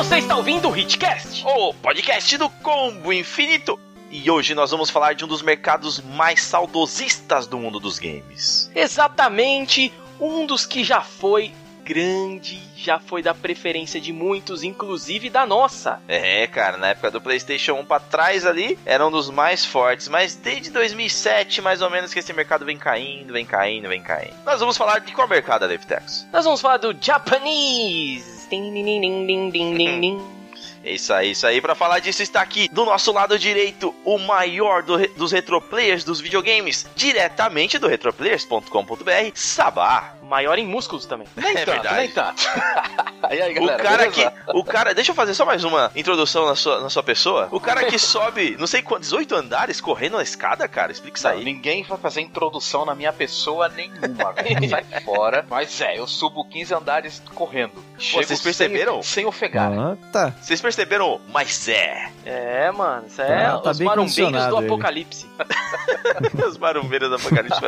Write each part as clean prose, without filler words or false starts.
Você está ouvindo o Hitcast, o podcast do Combo Infinito. E hoje nós vamos falar de um dos mercados mais saudosistas do mundo dos games. Exatamente, um dos que já foi grande, já foi da preferência de muitos, inclusive da nossa. É, cara, na época do PlayStation 1 pra trás ali, era um dos mais fortes, mas desde 2007, mais ou menos, que esse mercado vem caindo. Nós vamos falar de qual mercado, Adeptex? Nós vamos falar do Japanese. É isso aí. Pra falar disso está aqui, do nosso lado direito, o maior dos retroplayers dos videogames, diretamente do retroplayers.com.br, Sabá. Maior em músculos também. Nem tanto. E aí, galera, o cara, deixa eu fazer só mais uma introdução na sua pessoa. O cara que sobe, não sei quantos, 8 andares correndo na escada, cara, explica isso aí. Ninguém vai fazer introdução na minha pessoa nenhuma, velho. Sai fora. Mas eu subo 15 andares correndo. Pô, vocês perceberam? Sem ofegar. Tá. Vocês perceberam? Mas É, mano, isso é Tá os bem marombeiros do ele. Apocalipse. Os marombeiros do Apocalipse.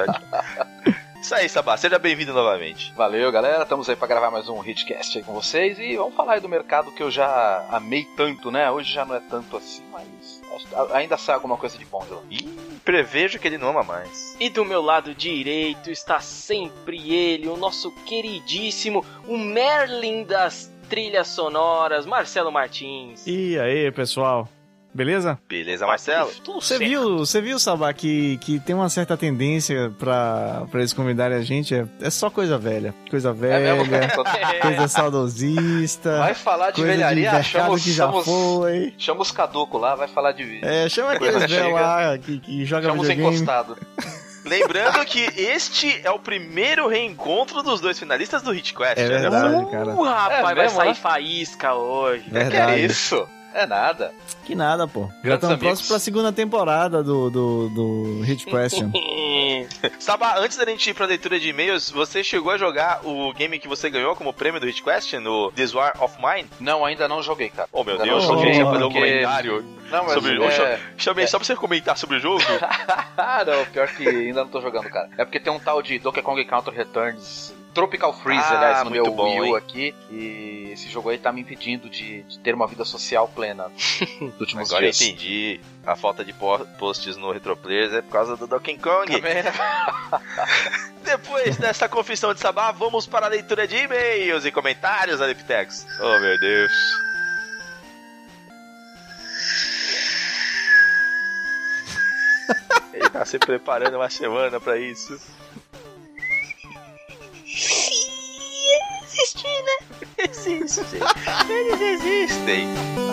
Isso aí, Sabá, seja bem-vindo novamente. Valeu, galera, estamos aí pra gravar mais um Hitcast aí com vocês. E vamos falar aí do mercado que eu já amei tanto, né? Hoje já não é tanto assim, mas ainda sai alguma coisa de bom de lá. Ih, prevejo que ele não ama mais. E do meu lado direito está sempre ele, o nosso queridíssimo, o Merlin das trilhas sonoras, Marcelo Martins. E aí, pessoal? Beleza? Beleza, Marcelo? Você viu, Sabá, que tem uma certa tendência pra eles convidarem a gente? É só coisa velha. Coisa velha, coisa saudosista. Vai falar de coisa velharia, de mercado que já foi. Chama os caducos lá, vai falar de vídeo. Chama aqueles velhos lá que jogam Chama os videogame. encostados. Lembrando que este é o primeiro reencontro dos dois finalistas do Hitquest. É verdade, cara. Rapaz, vai mesmo, sair né? faísca hoje. Que Verdade. é isso? É nada. Que nada, pô. Já Grandes estamos amigos. próximos pra segunda temporada do Hit Question. Sabá, antes da gente ir pra leitura de e-mails, você chegou a jogar o game que você ganhou como prêmio do Hit Question, no This War of Mine? Não, ainda não joguei, cara. Oh, meu Ainda Deus, não só joguei, queria fazer um porque- comentário Não, mas sobre Chamei só pra você comentar sobre o jogo. Não, pior que ainda não tô jogando, cara. É porque tem um tal de Donkey Kong Country Returns Tropical Freeze, aliás, no muito meu bom, Wii U hein? aqui. E esse jogo aí tá me impedindo de ter uma vida social plena nos últimos Agora eu dias. entendi. A falta de posts no Retroplayers é por causa do Donkey Kong. Também, né? Depois dessa confissão de Sabá, vamos para a leitura de e-mails e comentários, Adeptex. Oh, meu Deus. Ele tá se preparando uma semana pra isso. Existe, né? Existe. Eles existem.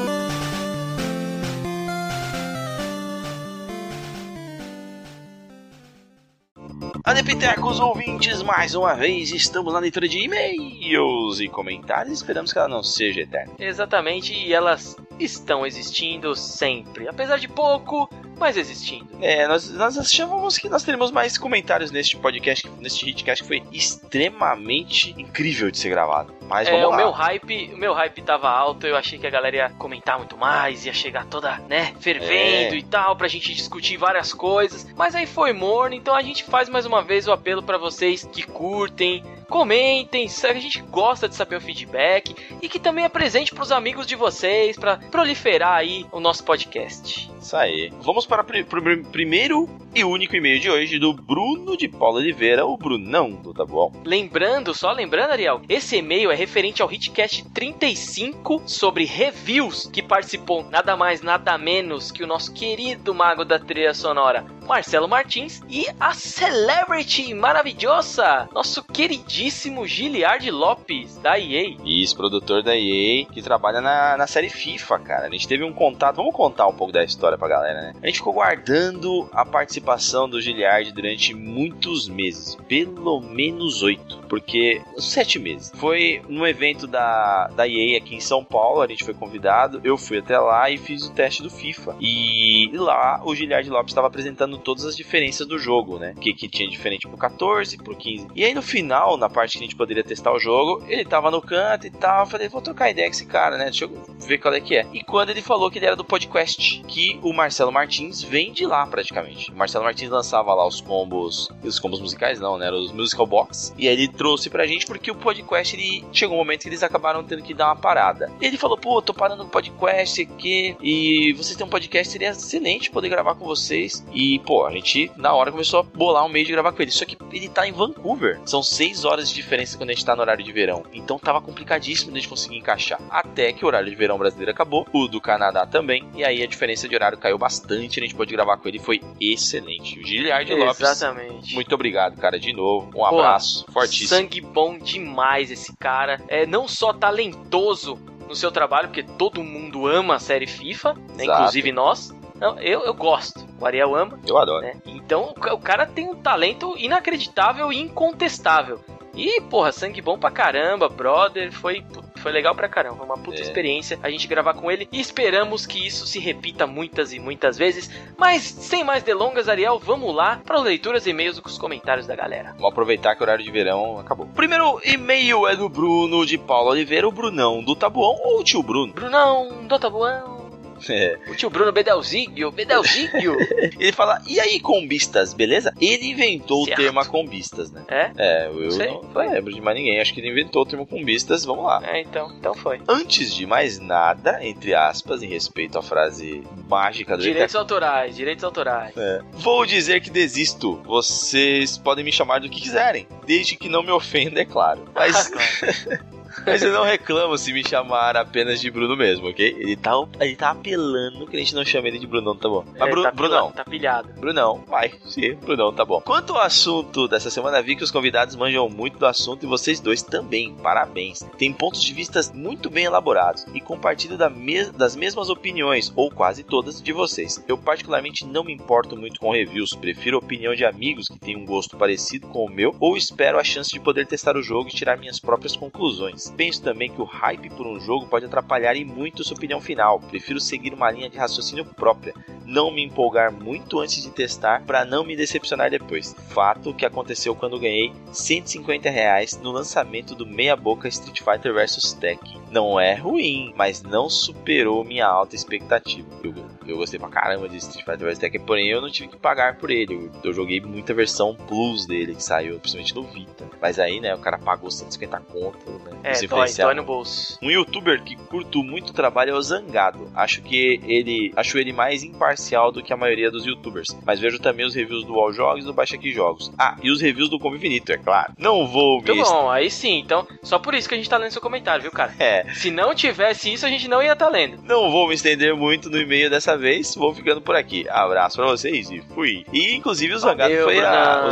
Adeptecos ouvintes, mais uma vez estamos na leitura de e-mails e comentários. Esperamos que ela não seja eterna. Exatamente, e elas estão existindo sempre. Apesar de pouco, mas existindo. Nós achamos que nós teremos mais comentários neste podcast, neste Hitcast, que foi extremamente incrível de ser gravado. Mas vamos lá. O meu hype tava alto, eu achei que a galera ia comentar muito mais, ia chegar toda, né, fervendo e tal, pra gente discutir várias coisas. Mas aí foi morno, então a gente faz mais uma vez o apelo pra vocês que curtem, comentem, a gente gosta de saber o feedback e que também apresente pros amigos de vocês, pra proliferar aí o nosso podcast. Isso aí. Vamos para o primeiro e único e-mail de hoje do Bruno de Paulo Oliveira, o Brunão do Tabuão. Lembrando, Ariel, esse e-mail é referente ao Hitcast 35 sobre reviews, que participou nada mais, nada menos que o nosso querido mago da trilha sonora, Marcelo Martins, e a celebrity maravilhosa, nosso queridíssimo Giliard Lopes, da EA. Isso, produtor da EA, que trabalha na série FIFA, cara. A gente teve um contato, vamos contar um pouco da história pra galera, né? A gente ficou guardando a participação do Giliard durante muitos meses, pelo menos 8, porque 7 meses. Foi num evento da EA aqui em São Paulo, a gente foi convidado, eu fui até lá e fiz o teste do FIFA. E lá o Giliard Lopes estava apresentando todas as diferenças do jogo, né? Que tinha diferente pro 14, pro 15. E aí no final, na parte que a gente poderia testar o jogo, ele tava no canto e tal, eu falei, vou trocar ideia com esse cara, né? ver qual é que é. E quando ele falou que ele era do podcast, que o Marcelo Martins vem de lá praticamente. O Marcelo Martins lançava lá os combos musicais não, né? Eram os musical box. E aí ele trouxe pra gente porque o podcast, ele chegou um momento que eles acabaram tendo que dar uma parada. E ele falou, pô, tô parando no podcast, sei que, e vocês têm um podcast, seria excelente poder gravar com vocês. E, pô, a gente na hora começou a bolar um meio de gravar com ele. Só que ele tá em Vancouver. São 6 horas de diferença quando a gente tá no horário de verão. Então tava complicadíssimo de a gente conseguir encaixar. Até que o horário de verão brasileiro acabou, o do Canadá também. E aí a diferença de horário caiu bastante. A gente pôde gravar com ele, foi excelente. O Giliard Lopes. Exatamente. Muito obrigado, cara, de novo. Um abraço fortíssimo. Sangue bom demais esse cara. É não só talentoso no seu trabalho, porque todo mundo ama a série FIFA, né? Inclusive nós. Não, eu gosto. O Ariel ama. Eu adoro. Né? Então o cara tem um talento inacreditável e incontestável. E, porra, sangue bom pra caramba, brother. Foi legal pra caramba. Foi uma puta experiência a gente gravar com ele. E esperamos que isso se repita muitas e muitas vezes. Mas, sem mais delongas, Ariel, vamos lá para leituras e e-mails com os comentários da galera. Vamos aproveitar que o horário de verão acabou. O primeiro e-mail é do Bruno de Paulo Oliveira, o Brunão do Tabuão ou o tio Bruno? Brunão do Tabuão. O tio Bruno Bedelzíguio. Ele fala, e aí, combistas, beleza? Ele inventou o termo combistas, né? Eu não lembro de mais ninguém. Acho que ele inventou o termo combistas, vamos lá. Então foi. Antes de mais nada, entre aspas, em respeito à frase mágica do direitos autorais. Vou dizer que desisto. Vocês podem me chamar do que quiserem, desde que não me ofenda, é claro. Mas... Mas eu não reclamo se me chamar apenas de Bruno mesmo, ok? Ele tá apelando que a gente não chama ele de Brunão, tá bom? Mas Brunão. Tá pilhado. Brunão, vai. Sim, Brunão, tá bom. Quanto ao assunto dessa semana, vi que os convidados manjam muito do assunto e vocês dois também. Parabéns. Tem pontos de vista muito bem elaborados e compartilho das mesmas opiniões, ou quase todas, de vocês. Eu particularmente não me importo muito com reviews. Prefiro a opinião de amigos que têm um gosto parecido com o meu, ou espero a chance de poder testar o jogo e tirar minhas próprias conclusões. Penso também que o hype por um jogo pode atrapalhar e muito sua opinião final. Prefiro seguir uma linha de raciocínio própria, não me empolgar muito antes de testar para não me decepcionar depois. Fato que aconteceu quando ganhei R$150 no lançamento do meia boca Street Fighter vs Tekken. Não é ruim, mas não superou minha alta expectativa. Eu gostei pra caramba de Street Fighter vs Tekken, porém eu não tive que pagar por ele. Eu joguei muita versão Plus dele que saiu, principalmente no Vita. Mas aí, né, o cara pagou 150 conto, né? Dói no bolso. Um youtuber que curto muito o trabalho é o Zangado. Acho ele mais imparcial do que a maioria dos youtubers. Mas vejo também os reviews do All Jogos e do Baixa Aqui Jogos. E os reviews do Combo Infinito, é claro. Não vou Muito bom, aí sim. Então, só por isso que a gente tá lendo seu comentário, viu, cara? Se não tivesse isso, a gente não ia tá lendo. Não vou me estender muito no e-mail dessa vez. Vou ficando por aqui. Abraço pra vocês e fui. E, inclusive, o Zangado foi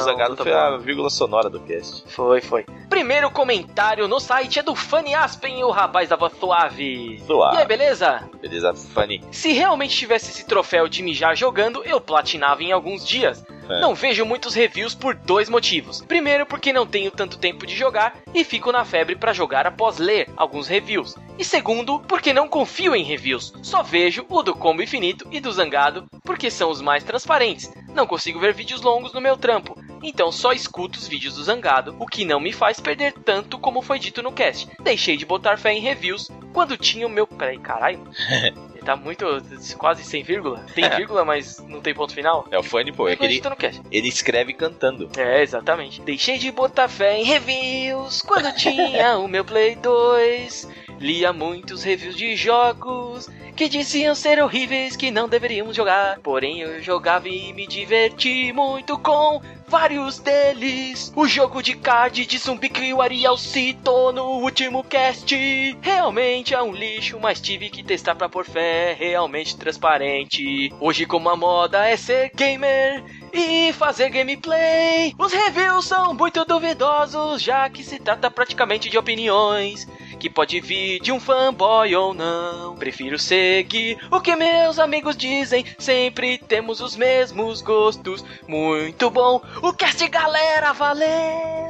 a vírgula sonora do cast. Foi. Primeiro comentário no site é do Fanny Aspen, o rapaz da voz suave. E aí, beleza? Beleza, Fanny. Se realmente tivesse esse troféu de mijar jogando, eu platinava em alguns dias. Não vejo muitos reviews por 2 motivos. Primeiro, porque não tenho tanto tempo de jogar e fico na febre pra jogar após ler alguns reviews. E segundo, porque não confio em reviews. Só vejo o do Combo Infinito e do Zangado, porque são os mais transparentes. Não consigo ver vídeos longos no meu trampo, então só escuto os vídeos do Zangado, o que não me faz perder tanto como foi dito no cast. Deixei de botar fé em reviews quando tinha o meu... Peraí, caralho... Tá muito, quase sem vírgula. Tem vírgula, mas não tem ponto final. É o Fanny, pô. É que ele escreve cantando. Exatamente. Deixei de botar fé em reviews quando tinha o meu Play 2. Lia muitos reviews de jogos que diziam ser horríveis, que não deveríamos jogar. Porém eu jogava e me diverti muito com vários deles. O jogo de card de zumbi que o Ariel citou no último cast realmente é um lixo, mas tive que testar pra pôr fé. Realmente transparente. Hoje, como a moda é ser gamer e fazer gameplay, os reviews são muito duvidosos, já que se trata praticamente de opiniões que pode vir de um fanboy ou não. Prefiro seguir o que meus amigos dizem, sempre temos os mesmos gostos. Muito bom o cast, galera, valeu.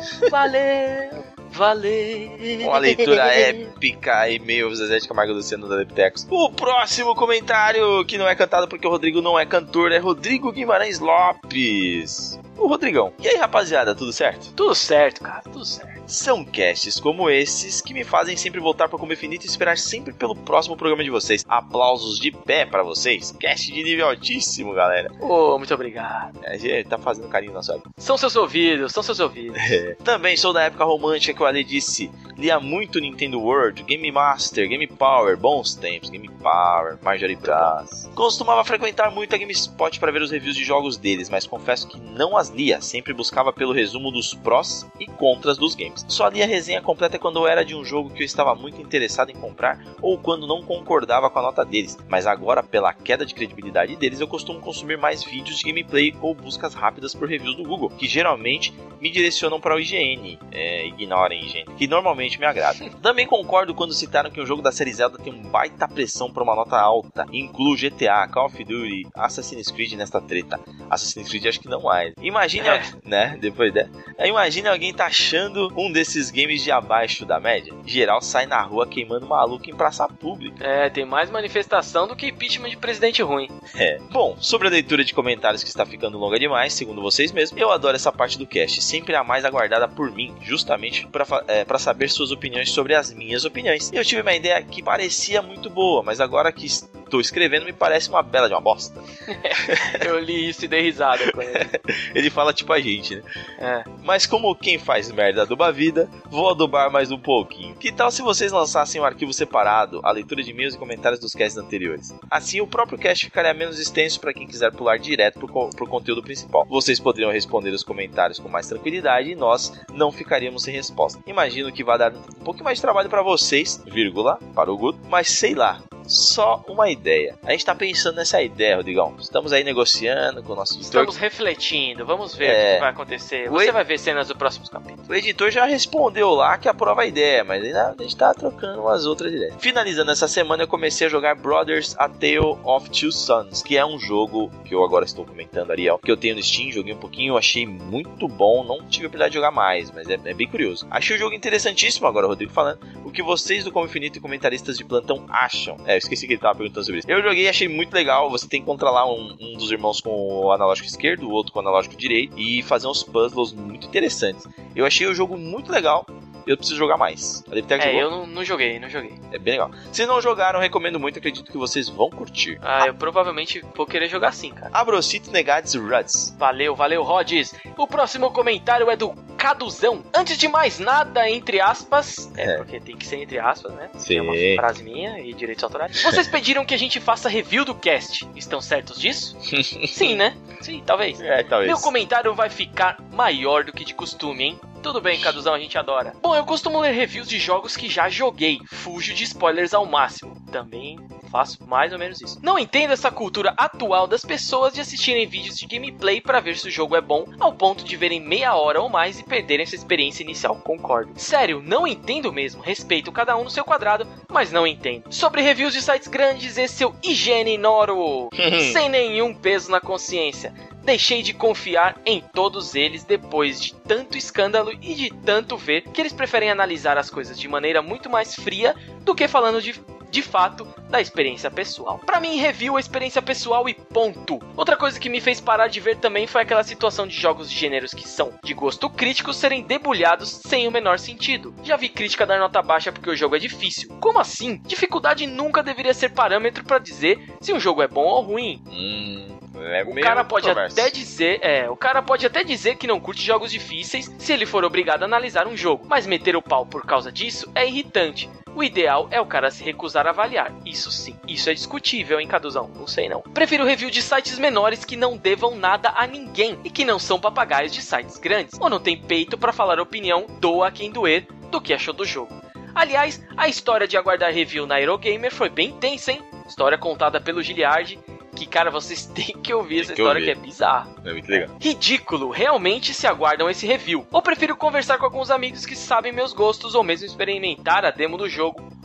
Uma leitura épica, e-mail Zezé de Camargo Luciano da Leptecos. O próximo comentário, que não é cantado porque o Rodrigo não é cantor, é Rodrigo Guimarães Lopes. O Rodrigão. E aí, rapaziada, tudo certo? Tudo certo, cara, tudo certo. São casts como esses que me fazem sempre voltar para o Combo Infinito e esperar sempre pelo próximo programa de vocês. Aplausos de pé para vocês. Cast de nível altíssimo, galera. Muito obrigado. A gente tá fazendo carinho na sua. São seus ouvidos. Também sou da época romântica que o Ale disse. Lia muito Nintendo World, Game Master, Game Power, bons tempos, Game Power, Marjorie Bras. Costumava frequentar muito a GameSpot para ver os reviews de jogos deles, mas confesso que não as lia, sempre buscava pelo resumo dos prós e contras dos games. Só lia a resenha completa quando era de um jogo que eu estava muito interessado em comprar ou quando não concordava com a nota deles, mas agora pela queda de credibilidade deles eu costumo consumir mais vídeos de gameplay ou buscas rápidas por reviews do Google, que geralmente me direcionam para o IGN, ignorem IGN, que normalmente me agrada. Também concordo quando citaram que o jogo da série Zelda tem um baita pressão para uma nota alta, inclui GTA, Call of Duty, Assassin's Creed nesta treta. Assassin's Creed acho que não há. Imagine, né, depois dessa. Imagine alguém taxando um desses games de abaixo da média. Geral sai na rua queimando maluco em praça pública. Tem mais manifestação do que impeachment de presidente ruim. Bom, sobre a leitura de comentários que está ficando longa demais, segundo vocês mesmos, eu adoro essa parte do cast, sempre a mais aguardada por mim, justamente para saber suas opiniões sobre as minhas opiniões. Eu tive uma ideia que parecia muito boa, mas agora que estou escrevendo me parece uma bela de uma bosta. Eu li isso e dei risada com ele. Ele fala tipo a gente, né? Mas como quem faz merda aduba a vida, vou adubar mais um pouquinho. Que tal se vocês lançassem um arquivo separado, a leitura de e-mails e comentários dos casts anteriores? Assim o próprio cast ficaria menos extenso para quem quiser pular direto pro conteúdo principal. Vocês poderiam responder os comentários com mais tranquilidade e nós não ficaríamos sem resposta. Imagino que vai dar um pouco mais de trabalho para vocês, vírgula, para o Guto, mas sei lá. Só uma ideia. A gente tá pensando nessa ideia, Rodrigão. Estamos aí negociando com o nosso editor. Estamos refletindo. Vamos ver o que vai acontecer. Você vai ver cenas do próximo capítulo. O editor já respondeu lá que aprova a ideia, mas ainda a gente tá trocando umas outras ideias. Finalizando essa semana, eu comecei a jogar Brothers: A Tale of Two Sons, que é um jogo que eu agora estou comentando, Ariel, que eu tenho no Steam, joguei um pouquinho, achei muito bom. Não tive a oportunidade de jogar mais, mas é bem curioso. Achei o jogo interessantíssimo agora, Rodrigo, falando o que vocês do Combo Infinito e comentaristas de plantão acham. Eu esqueci que ele tava perguntando sobre isso. Eu joguei e achei muito legal. Você tem que controlar um dos irmãos com o analógico esquerdo, o outro com o analógico direito e fazer uns puzzles muito interessantes. Eu achei o jogo muito legal. Eu preciso jogar mais. Eu não joguei. É bem legal. Se não jogaram, recomendo muito. Acredito que vocês vão curtir. Eu provavelmente vou querer jogar sim, cara. Abrocito Negades Ruds. Valeu, Rods. O próximo comentário é do Caduzão. Antes de mais nada, entre aspas. Porque tem que ser entre aspas, né? Sim. É uma frase minha e direitos autorais. Vocês pediram que a gente faça review do cast. Estão certos disso? Sim, né? Sim, talvez. Talvez. Meu comentário vai ficar maior do que de costume, hein? Tudo bem, Caduzão, a gente adora. Bom, eu costumo ler reviews de jogos que já joguei. Fujo de spoilers ao máximo. Também faço mais ou menos isso. Não entendo essa cultura atual das pessoas de assistirem vídeos de gameplay para ver se o jogo é bom, ao ponto de verem meia hora ou mais e perderem essa experiência inicial. Concordo. Sério, não entendo mesmo. Respeito cada um no seu quadrado, mas não entendo. Sobre reviews de sites grandes, esse eu ignoro. Sem nenhum peso na consciência. Deixei de confiar em todos eles depois de tanto escândalo e de tanto ver que eles preferem analisar as coisas de maneira muito mais fria do que falando de fato da experiência pessoal. Pra mim, review é experiência pessoal e ponto. Outra coisa que me fez parar de ver também foi aquela situação de jogos de gêneros que são de gosto crítico serem debulhados sem o menor sentido. Já vi crítica dar nota baixa porque o jogo é difícil. Como assim? Dificuldade nunca deveria ser parâmetro pra dizer se um jogo é bom ou ruim. O cara pode até dizer que não curte jogos difíceis se ele for obrigado a analisar um jogo, mas meter o pau por causa disso é irritante. O ideal é o cara se recusar a avaliar. Isso sim, isso é discutível, hein, Caduzão? Não sei não. Prefiro review de sites menores que não devam nada a ninguém e que não são papagaios de sites grandes, ou não tem peito pra falar opinião, doa quem doer, do que achou do jogo. Aliás, a história de aguardar review na Eurogamer foi bem tensa, hein? História contada pelo Giliard, que, cara, vocês têm que ouvir essa história que é bizarra. É muito legal. Ridículo, realmente se aguardam esse review. Ou prefiro conversar com alguns amigos que sabem meus gostos, ou mesmo experimentar a demo do jogo,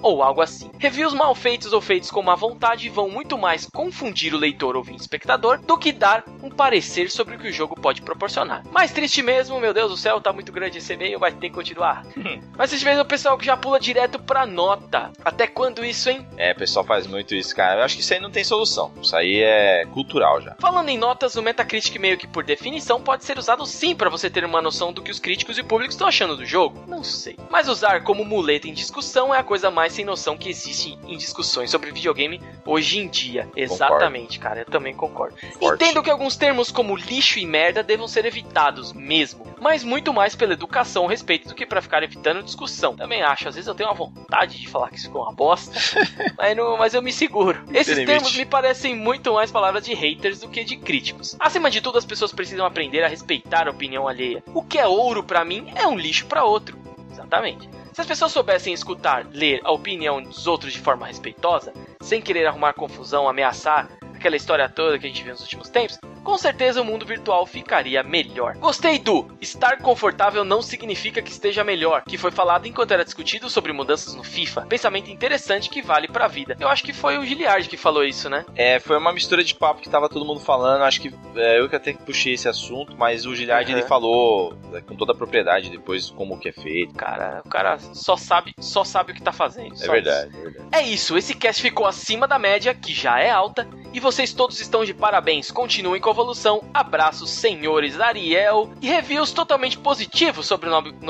ou algo assim. Reviews mal feitos ou feitos com má vontade vão muito mais confundir o leitor ou espectador do que dar um parecer sobre o que o jogo pode proporcionar. Mais triste mesmo, meu Deus do céu, tá muito grande esse e-mail, vai ter que continuar. Mas triste mesmo é o pessoal que já pula direto pra nota. Até quando isso, hein? O pessoal faz muito isso, cara. Eu acho que isso aí não tem solução. Isso aí é cultural já. Falando em notas, o Metacritic meio que por definição pode ser usado sim pra você ter uma noção do que os críticos e o público estão achando do jogo. Não sei. Mas usar como muleta em discussão é a coisa mais sem noção que existe em discussões sobre videogame hoje em dia. Exatamente, cara. Eu também concordo. Forte. Entendo que alguns termos como lixo e merda devam ser evitados mesmo, mas muito mais pela educação a respeito do que pra ficar evitando discussão. Também acho. Às vezes eu tenho uma vontade de falar que isso ficou uma bosta, mas eu me seguro. Esses termos me parecem muito mais palavras de haters do que de críticos. Acima de tudo, as pessoas precisam aprender a respeitar a opinião alheia. O que é ouro pra mim é um lixo pra outro. Exatamente. Se as pessoas soubessem escutar, ler a opinião dos outros de forma respeitosa, sem querer arrumar confusão, ameaçar, aquela história toda que a gente viu nos últimos tempos, com certeza o mundo virtual ficaria melhor. Gostei do estar confortável não significa que esteja melhor, que foi falado enquanto era discutido sobre mudanças no FIFA. Pensamento interessante que vale pra vida. Eu acho que foi o Giliard que falou isso, né? Foi uma mistura de papo que tava todo mundo falando. Acho que eu que até puxei esse assunto, mas o Giliard ele falou com toda a propriedade depois como que é feito. O cara só sabe o que tá fazendo. É verdade, é verdade. É isso, esse cast ficou acima da média, que já é alta, e vocês todos estão de parabéns. Continuem com a evolução. Abraços, senhores Ariel. E reviews totalmente positivos sobre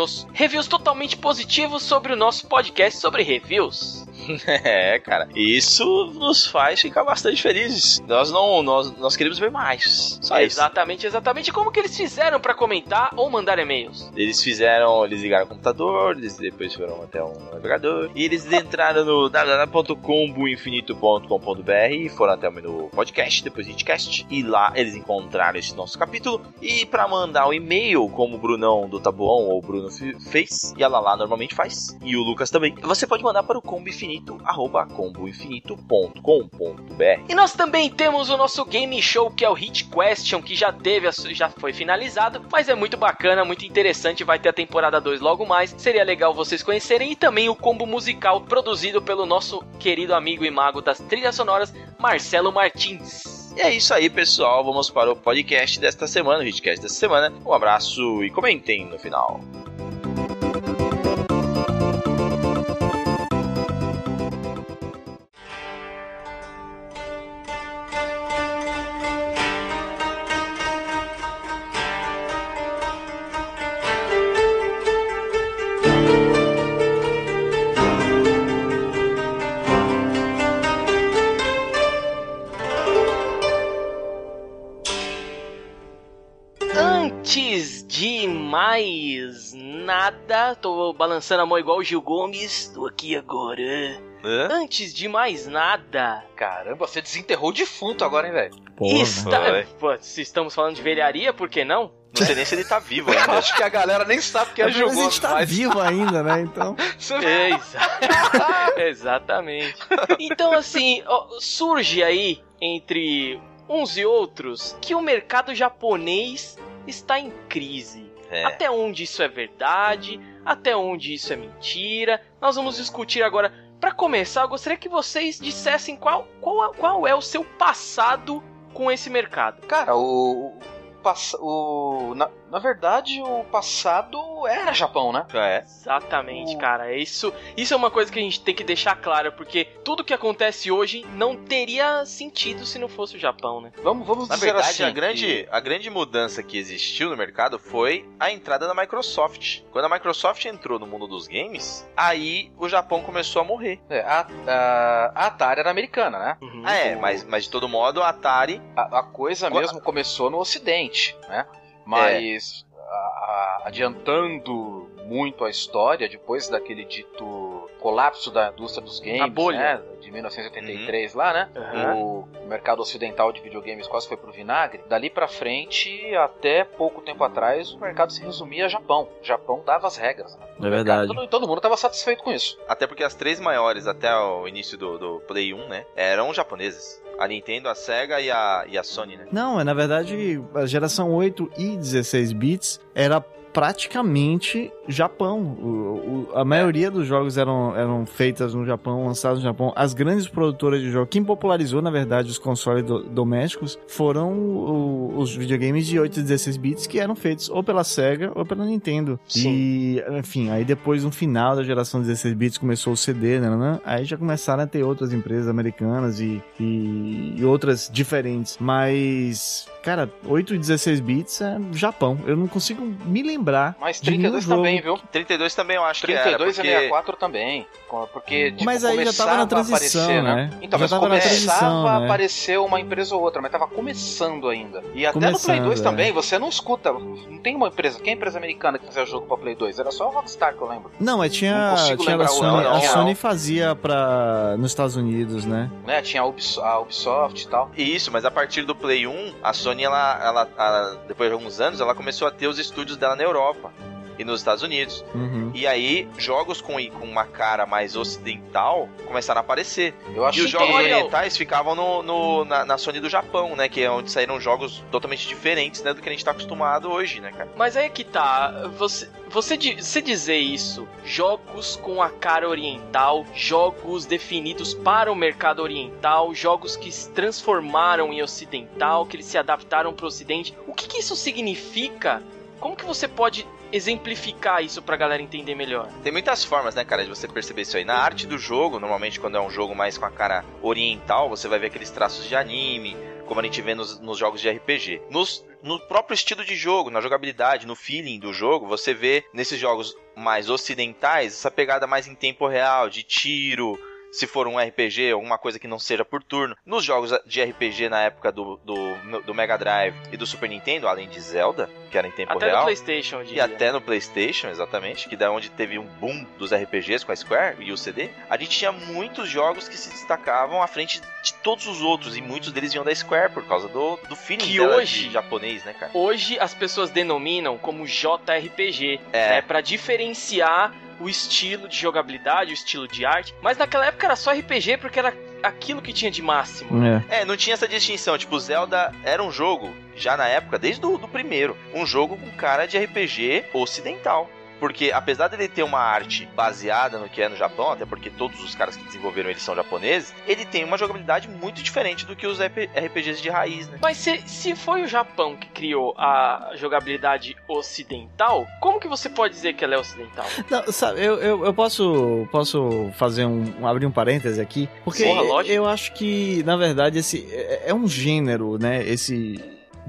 o nosso podcast sobre reviews. Cara, isso nos faz ficar bastante felizes. Nós queremos ver mais. Só exatamente. Como que eles fizeram pra comentar ou mandar e-mails? Eles ligaram o computador, eles depois foram até um navegador e eles entraram no www.comboinfinito.com.br e foram até o menu podcast, depois Hitcast, e lá eles encontraram esse nosso capítulo. E pra mandar um e-mail, como o Brunão do Tabuão ou o Bruno fez, e a Lala normalmente faz, e o Lucas também, você pode mandar para o comboinfinito@comboinfinito.com.br. E nós também temos o nosso game show, que é o Hit Question, que já foi finalizado, mas é muito bacana, muito interessante, vai ter a temporada 2 logo mais, seria legal vocês conhecerem, e também o combo musical produzido pelo nosso querido amigo e mago das trilhas sonoras, Marcelo Martins. E é isso aí, pessoal, vamos para o podcast desta semana, o Hitcast desta semana. Um abraço e comentem no final. Antes de mais nada, tô balançando a mão igual o Gil Gomes, tô aqui agora. Antes de mais nada... Caramba, você desenterrou o defunto agora, hein, velho? Se estamos falando de velharia, por que não? Não sei nem se ele tá vivo ainda. Acho que a galera nem sabe que é Gil Gomes. A gente tá vivo ainda, né? Então... Exatamente. Então, assim, surge aí, entre uns e outros, que o mercado japonês está em crise. Até onde isso é verdade? Até onde isso é mentira? Nós vamos discutir agora. Para começar, eu gostaria que vocês dissessem qual é o seu passado com esse mercado. Cara, na verdade, o passado era Japão, né? Exatamente, cara. Isso é uma coisa que a gente tem que deixar clara, porque tudo que acontece hoje não teria sentido se não fosse o Japão, né? Vamos na dizer verdade, assim, a grande mudança que existiu no mercado foi a entrada da Microsoft. Quando a Microsoft entrou no mundo dos games, aí o Japão começou a morrer. A Atari era americana, né? Uhum. Mas de todo modo, a Atari... A coisa mesmo começou no Ocidente, né? Mas adiantando muito a história, depois daquele dito colapso da indústria dos games, a bolha, né, de 1983 lá, né? O mercado ocidental de videogames quase foi pro vinagre. Dali pra frente, até pouco tempo atrás, o mercado se resumia a Japão. O Japão dava as regras, né? É verdade. Todo mundo estava satisfeito com isso. Até porque as três maiores até o início do Play 1, né, eram japonesas. A Nintendo, a Sega e a Sony, né? Não, na verdade, a geração 8 e 16 bits era praticamente Japão. A maioria dos jogos eram feitas no Japão, lançados no Japão. As grandes produtoras de jogos, quem popularizou, na verdade, os consoles domésticos foram os videogames de 8 e 16 bits que eram feitos ou pela Sega ou pela Nintendo. Sim. E, enfim, aí depois, no final da geração 16 bits, começou o CD, né? Aí já começaram a ter outras empresas americanas e outras diferentes. Mas, cara, 8 e 16 bits é Japão. Eu não consigo me lembrar. Mas 32 também, viu? 32 também eu acho 32 que era. 32 e 64 também. Porque, tipo, mas aí já tava na transição, aparecer, né? Então, já mas começava a né? aparecer uma empresa ou outra, mas tava começando ainda. E até no Play 2 também, você não escuta. Não tem uma empresa. Quem é a empresa americana que fazia jogo pra Play 2? Era só o Rockstar que eu lembro. Não, mas tinha a Sony. A Sony fazia nos Estados Unidos, né? Tinha a Ubisoft e tal. Isso, mas a partir do Play 1, a Sony, ela depois de alguns anos, ela começou a ter os estúdios dela na Europa e nos Estados Unidos. E aí, jogos com uma cara mais ocidental começaram a aparecer. E os jogos orientais ficavam na Sony do Japão, né? Que é onde saíram jogos totalmente diferentes, né, do que a gente tá acostumado hoje, né, cara? Mas aí é que tá. Você dizer isso, jogos com a cara oriental, jogos definidos para o mercado oriental, jogos que se transformaram em ocidental, que eles se adaptaram pro ocidente, o que isso significa? Como que você pode exemplificar isso pra galera entender melhor? Tem muitas formas, né, cara, de você perceber isso aí. Na arte do jogo, normalmente quando é um jogo mais com a cara oriental, você vai ver aqueles traços de anime, como a gente vê nos jogos de RPG. No próprio estilo de jogo, na jogabilidade, no feeling do jogo, você vê nesses jogos mais ocidentais essa pegada mais em tempo real, de tiro, se for um RPG, alguma coisa que não seja por turno. Nos jogos de RPG na época do Mega Drive e do Super Nintendo, além de Zelda, que era em tempo real. Até no PlayStation. E até no PlayStation, exatamente, que da onde teve um boom dos RPGs com a Square e o CD, a gente tinha muitos jogos que se destacavam à frente de todos os outros, e muitos deles vinham da Square por causa do feeling que dela hoje, de japonês, né, cara? Hoje as pessoas denominam como JRPG, né, pra diferenciar o estilo de jogabilidade, o estilo de arte, mas naquela época era só RPG porque era aquilo que tinha de máximo. Não tinha essa distinção, tipo, Zelda era um jogo, já na época, desde o primeiro, um jogo com cara de RPG ocidental. Porque apesar dele ter uma arte baseada no que é no Japão, até porque todos os caras que desenvolveram ele são japoneses, ele tem uma jogabilidade muito diferente do que os RPGs de raiz, né? Mas se foi o Japão que criou a jogabilidade ocidental, como que você pode dizer que ela é ocidental? Não, sabe, eu posso fazer abrir um parêntese aqui, porque eu acho que, na verdade, esse é um gênero, né? Esse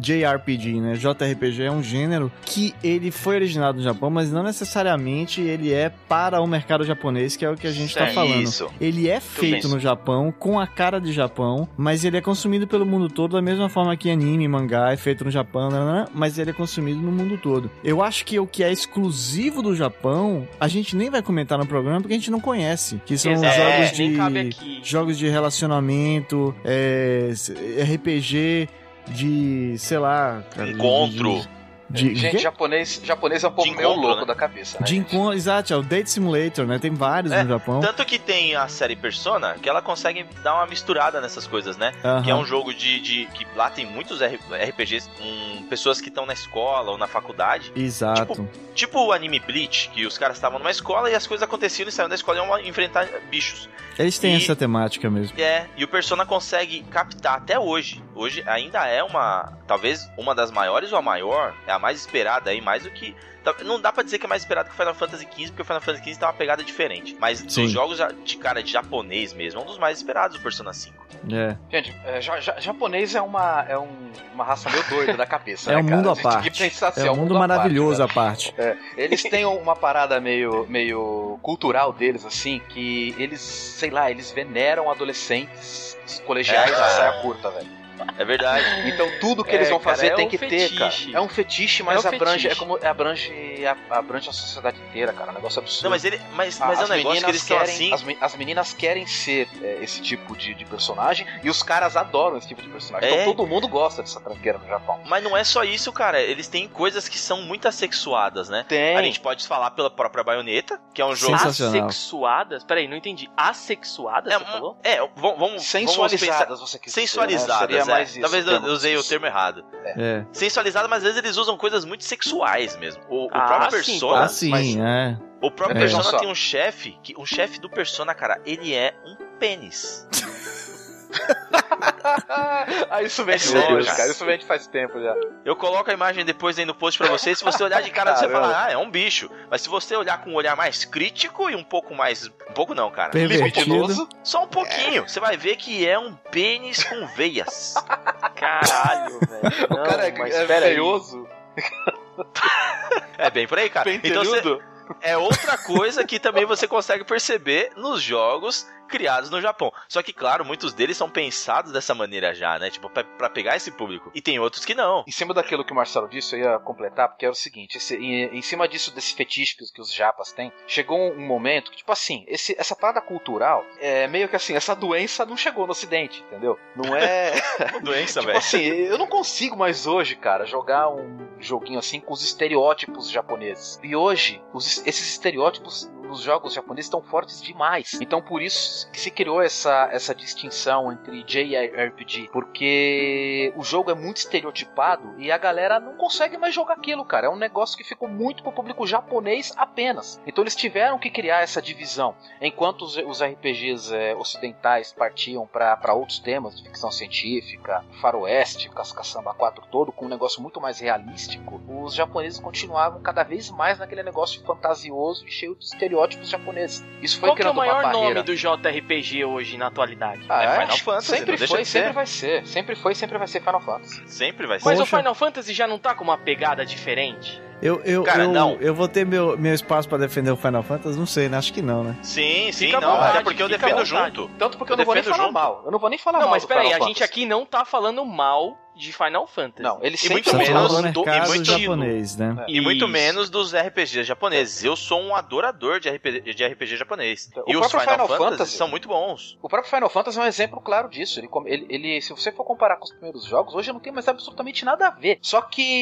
JRPG, né? JRPG é um gênero que ele foi originado no Japão, mas não necessariamente ele é para o mercado japonês, que é o que a gente tá falando. Isso. Ele é feito no Japão, com a cara de Japão, mas ele é consumido pelo mundo todo da mesma forma que anime, mangá é feito no Japão, mas ele é consumido no mundo todo. Eu acho que o que é exclusivo do Japão, a gente nem vai comentar no programa porque a gente não conhece, que são jogos de relacionamento, RPG de, sei lá, cara, encontro. Gente, japonês é um pouco meio louco, né? Da cabeça, né? De encontro, exato, é o Date Simulator, né? Tem vários no Japão. Tanto que tem a série Persona, que ela consegue dar uma misturada nessas coisas, né? Que é um jogo que lá tem muitos RPGs com pessoas que estão na escola ou na faculdade. Exato. Tipo o anime Bleach, que os caras estavam numa escola e as coisas aconteciam, eles saíam da escola e iam enfrentar bichos. Eles têm essa temática mesmo. E o Persona consegue captar até hoje. Hoje ainda é talvez uma das maiores ou a maior, é a mais esperada aí, mais do que... Não dá pra dizer que é mais esperado que o Final Fantasy XV, porque o Final Fantasy XV tem uma pegada diferente. Mas dos jogos de cara de japonês mesmo, é um dos mais esperados, o Persona 5. Gente, japonês é uma raça meio doida da cabeça, né, um mundo à parte. É um mundo maravilhoso à parte. Eles têm uma parada meio cultural deles, assim, que eles, sei lá, eles veneram adolescentes colegiais de saia curta, velho. É verdade. Então tudo que eles vão fazer tem que fetiche. ter, cara. É um fetiche, mas abrange a sociedade inteira, cara. É um negócio absurdo. Não, mas é um negócio que eles estão assim... As meninas querem ser esse tipo de personagem e os caras adoram esse tipo de personagem. Então todo mundo gosta dessa tranqueira no Japão. Mas não é só isso, cara. Eles têm coisas que são muito assexuadas, né? Tem. A gente pode falar pela própria Bayonetta, que é um jogo... Assexuadas? Peraí, não entendi. Assexuadas, você falou? Vamos sensualizadas, você quis sensualizadas. Dizer, né? é mais isso. Talvez eu usei o termo errado. É. Sensualizado, mas às vezes eles usam coisas muito sexuais mesmo. O próprio Persona... O próprio Persona tem um chefe do Persona, cara, ele é um pênis. Isso vem de hoje, cara. Isso vem de faz tempo já. Eu coloco a imagem depois aí no post pra vocês. Se você olhar de cara, você fala, é um bicho. Mas se você olhar com um olhar mais crítico e um pouco mais... Um pouco não, cara. Pervertido. Só um pouquinho. Você vai ver que é um pênis com veias. Caralho, velho. O cara é feioso. É bem por aí, cara. Então é outra coisa que também você consegue perceber nos jogos criados no Japão. Só que, claro, muitos deles são pensados dessa maneira já, né? Tipo, pra pegar esse público. E tem outros que não. Em cima daquilo que o Marcelo disse, eu ia completar, porque é o seguinte, em cima disso, desse fetiche que os japas têm, chegou um momento que, tipo assim, essa parada cultural, é meio que assim, essa doença não chegou no ocidente, entendeu? Não é... Uma doença, tipo velho. assim, eu não consigo mais hoje, cara, jogar um joguinho assim com os estereótipos japoneses. E hoje, esses estereótipos nos jogos japoneses estão fortes demais. Então, por isso que se criou essa distinção entre JRPG, porque o jogo é muito estereotipado e a galera não consegue mais jogar aquilo, cara. É um negócio que ficou muito pro público japonês apenas. Então eles tiveram que criar essa divisão. Enquanto os RPGs ocidentais partiam para outros temas de ficção científica, faroeste, caça-caçamba 4 todo, com um negócio muito mais realístico, os japoneses continuavam cada vez mais naquele negócio fantasioso e cheio de estereótipos japoneses. Isso foi criando uma barreira. Qual que é o maior nome do JRPG hoje na atualidade? Final Fantasy. Sempre foi, sempre vai ser. Sempre foi, sempre vai ser Final Fantasy. Sempre vai ser. Mas o Final Fantasy já não tá com uma pegada diferente? Não. Eu vou ter meu espaço pra defender o Final Fantasy? Não sei, né? Acho que não, né? Sim, fica não. vontade, Até porque eu defendo junto. Tanto porque eu não vou nem falar mal. Eu não vou nem falar mal. Não, mas peraí, Final a gente Fantasy. aqui não tá falando mal de Final Fantasy. Não, ele E sempre muito Só menos falando do do mercado japonês, né? E muito menos dos RPGs japoneses. Eu sou um adorador de RPG japonês. E os Final Fantasy são muito bons. O próprio Final Fantasy é um exemplo claro disso. Ele, se você for comparar com os primeiros jogos, hoje não tem mais absolutamente nada a ver. Só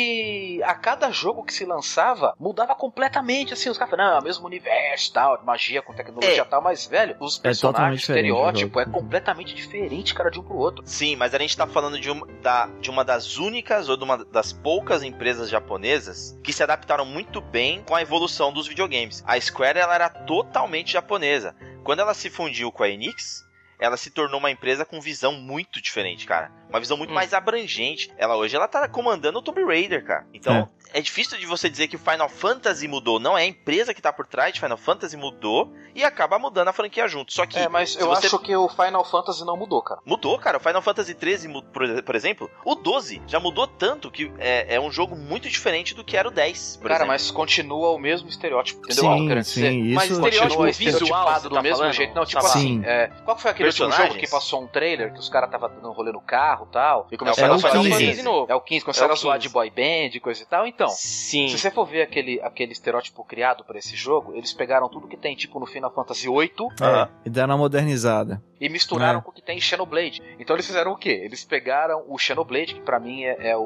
que a cada jogo que se lançava, mudava completamente, assim, os caras falavam, não, é o mesmo universo, tal, magia com tecnologia e tal, mas, velho, os personagens, o estereótipo é completamente diferente, cara, de um pro outro. Sim, mas a gente tá falando de uma das únicas ou de uma das poucas empresas japonesas que se adaptaram muito bem com a evolução dos videogames. A Square, ela era totalmente japonesa. Quando ela se fundiu com a Enix, ela se tornou uma empresa com visão muito diferente, cara. Uma visão muito mais abrangente. Hoje ela tá comandando o Tomb Raider, cara. Então, é difícil de você dizer que o Final Fantasy mudou. Não, é a empresa que tá por trás de Final Fantasy mudou e acaba mudando a franquia junto. Só que... mas eu acho que o Final Fantasy não mudou, cara. Mudou, cara. O Final Fantasy 13, por exemplo, o 12 já mudou tanto que é um jogo muito diferente do que era o 10, por exemplo. Mas continua o mesmo estereótipo, entendeu? Sim, mas isso... estereótipo visual do mesmo falando? jeito. Não, tipo assim, qual foi aquele último jogo que passou um trailer que os caras estavam dando um rolê no carro e tal? E começaram a fazer o 15 de novo. É o 15, começaram a zoar de boy band e coisa e tal. Então, sim. Se você for ver aquele estereótipo criado pra esse jogo, eles pegaram tudo que tem, tipo, no Final Fantasy VIII e deram uma modernizada. E misturaram com o que tem em Xenoblade. Então eles fizeram o quê? Eles pegaram o Xenoblade, que pra mim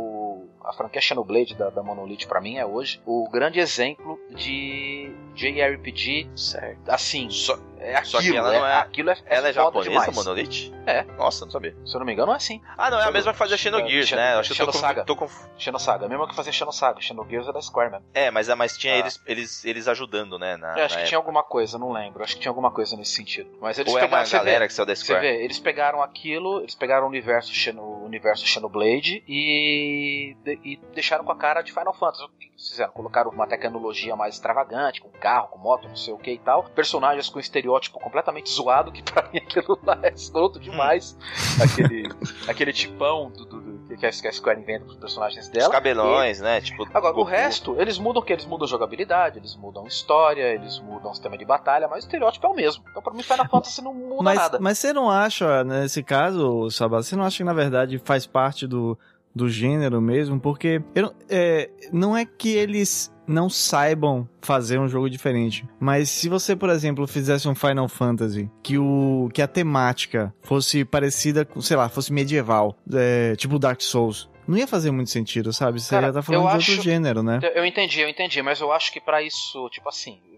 a franquia Xenoblade da Monolith, pra mim, é hoje o grande exemplo de JRPG, certo? Assim, só aquilo, que ela não é, aquilo ela é japonesa, demais. Monolith? É. Nossa, não sabia. Se eu não me engano, é assim. Ah, não, é a mesma que fazia Xenogears, né? Acho que Xenosaga. tô com... Xenosaga, a mesma que fazia Xenosaga. Xenogears é da Square mesmo. Mas tinha eles ajudando, né? Acho que tinha alguma coisa, não lembro. Acho que tinha alguma coisa nesse sentido. Mas eles Ou pegaram, é uma galera que saiu da Square. Você vê, eles pegaram aquilo, eles pegaram o universo Xenoblade e deixaram com a cara de Final Fantasy. O que eles fizeram? Colocaram uma tecnologia mais extravagante, com carro, com moto, não sei o que e tal. Personagens com estereótipo completamente zoado, que pra mim aquilo lá é escroto demais. Aquele tipão que a Square inventa pros personagens dela. Os cabelões, né? Tipo, agora, o resto, eles mudam o quê? Eles mudam jogabilidade, eles mudam história, eles mudam sistema de batalha, mas o estereótipo é o mesmo. Então, pra mim, Final Fantasy não muda nada. Mas você não acha, nesse caso, Sabá, você não acha que, na verdade, faz parte do gênero mesmo? Porque não é que eles não saibam fazer um jogo diferente, mas se você, por exemplo, fizesse um Final Fantasy que a temática fosse parecida com, sei lá, fosse medieval, tipo Dark Souls, não ia fazer muito sentido, sabe? Você já tá falando de outro gênero, né? Eu entendi, mas eu acho que pra isso, tipo assim,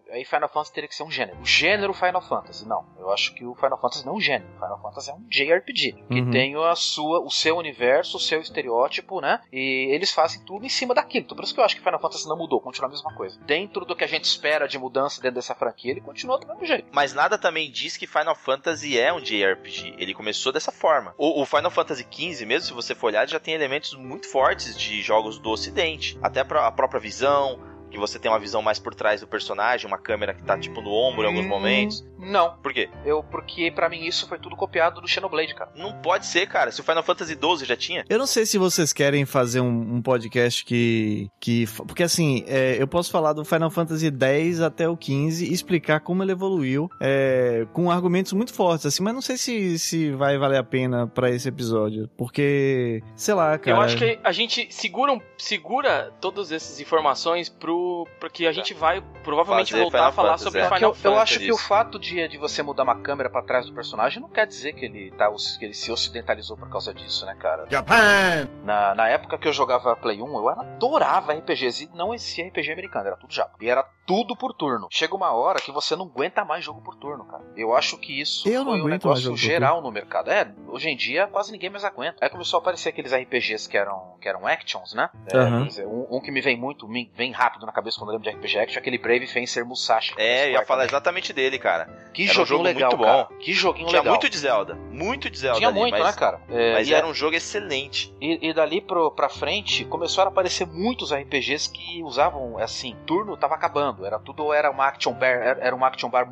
aí Final Fantasy teria que ser um gênero. O gênero Final Fantasy, não. Eu acho que o Final Fantasy não é um gênero. O Final Fantasy é um JRPG, que tem o seu universo, o seu estereótipo, né? E eles fazem tudo em cima daquilo. Então por isso que eu acho que Final Fantasy não mudou, continua a mesma coisa. Dentro do que a gente espera de mudança dentro dessa franquia, ele continua do mesmo jeito. Mas nada também diz que Final Fantasy é um JRPG. Ele começou dessa forma. O Final Fantasy XV, mesmo se você for olhar, já tem elementos muito fortes de jogos do Ocidente. Até a própria visão, que você tem uma visão mais por trás do personagem, uma câmera que tá tipo no ombro em alguns momentos. Não. Por quê? Porque pra mim isso foi tudo copiado do Xenoblade, cara. Não pode ser, cara. Se o Final Fantasy XII já tinha. Eu não sei se vocês querem fazer um podcast que... Porque assim, eu posso falar do Final Fantasy X até o XV e explicar como ele evoluiu com argumentos muito fortes, assim, mas não sei se vai valer a pena pra esse episódio. Porque, sei lá, cara... Eu acho que a gente segura todas essas informações porque a gente vai provavelmente voltar a falar sobre Final Fantasy. Eu acho que o fato de você mudar uma câmera pra trás do personagem não quer dizer que ele se ocidentalizou por causa disso, né, cara? Japan! Na época que eu jogava Play 1, eu adorava RPGs e não existia RPG americano, era tudo Japa. E era tudo por turno. Chega uma hora que você não aguenta mais jogo por turno, cara. Eu acho que isso foi um negócio geral no mercado. Hoje em dia quase ninguém mais aguenta. Aí começou a aparecer aqueles RPGs que eram actions, né? Um que me vem rápido na cabeça quando eu lembro de RPG action é aquele Brave Fencer Musashi. Eu ia falar exatamente dele, cara. Que joguinho legal, muito bom. Que joguinho legal. Tinha muito de Zelda. Muito de Zelda. Tinha ali, muito, né, cara? Mas era um jogo excelente. E dali pra frente, começaram a aparecer muitos RPGs que usavam, assim, turno tava acabando. Era uma action bar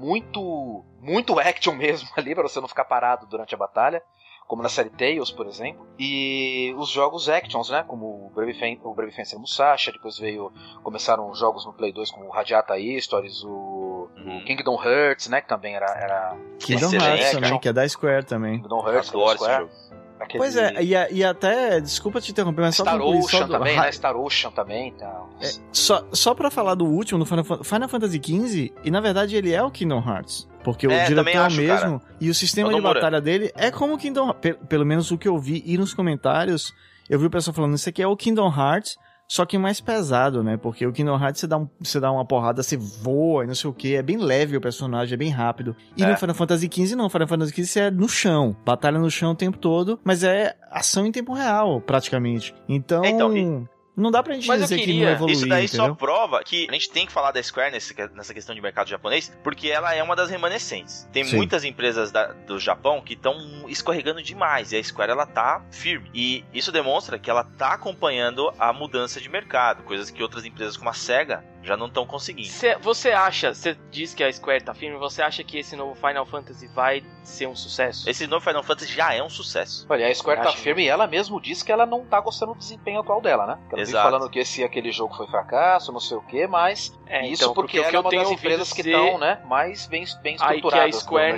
muito action mesmo ali, pra você não ficar parado durante a batalha. Como na série Tales, por exemplo. E os jogos actions, né? Como o Brave Fencer Musashi. Depois começaram jogos no Play 2 como o Radiata Stories, o Kingdom Hearts, né? Que também era Kingdom Hearts também, que é da Square também. Kingdom Hearts, da Square. Pois é, e até, desculpa te interromper, mas Star Ocean também, né? Star Ocean também. Então. Só pra falar do último, no Final Fantasy XV, e na verdade ele é o Kingdom Hearts. Porque o diretor mesmo, cara, e o sistema de batalha dele é como o Kingdom Hearts. Pelo menos o que eu vi, e nos comentários, eu vi o pessoal falando, isso aqui é o Kingdom Hearts, só que mais pesado, né? Porque o Kingdom Hearts você dá uma porrada, você voa e não sei o que, é bem leve o personagem, é bem rápido. E no Final Fantasy XV não, Final Fantasy XV é no chão, batalha no chão o tempo todo, mas é ação em tempo real, praticamente. Então não dá pra gente dizer que não evoluiu, isso daí entendeu? só prova que a gente tem que falar da Square nessa questão de mercado japonês, porque ela é uma das remanescentes. Tem muitas empresas do Japão que estão escorregando demais, e a Square, ela tá firme. E isso demonstra que ela tá acompanhando a mudança de mercado, coisas que outras empresas como a Sega já não estão conseguindo. Você diz que a Square tá firme, você acha que esse novo Final Fantasy vai ser um sucesso? Esse novo Final Fantasy já é um sucesso. Olha, a Square tá firme e ela mesmo disse que ela não tá gostando do desempenho atual dela, né? Ela vive falando que aquele jogo foi fracasso, não sei o que, mas isso então, porque ela é uma das empresas que estão, né, mais bem estruturadas. Aí que a Square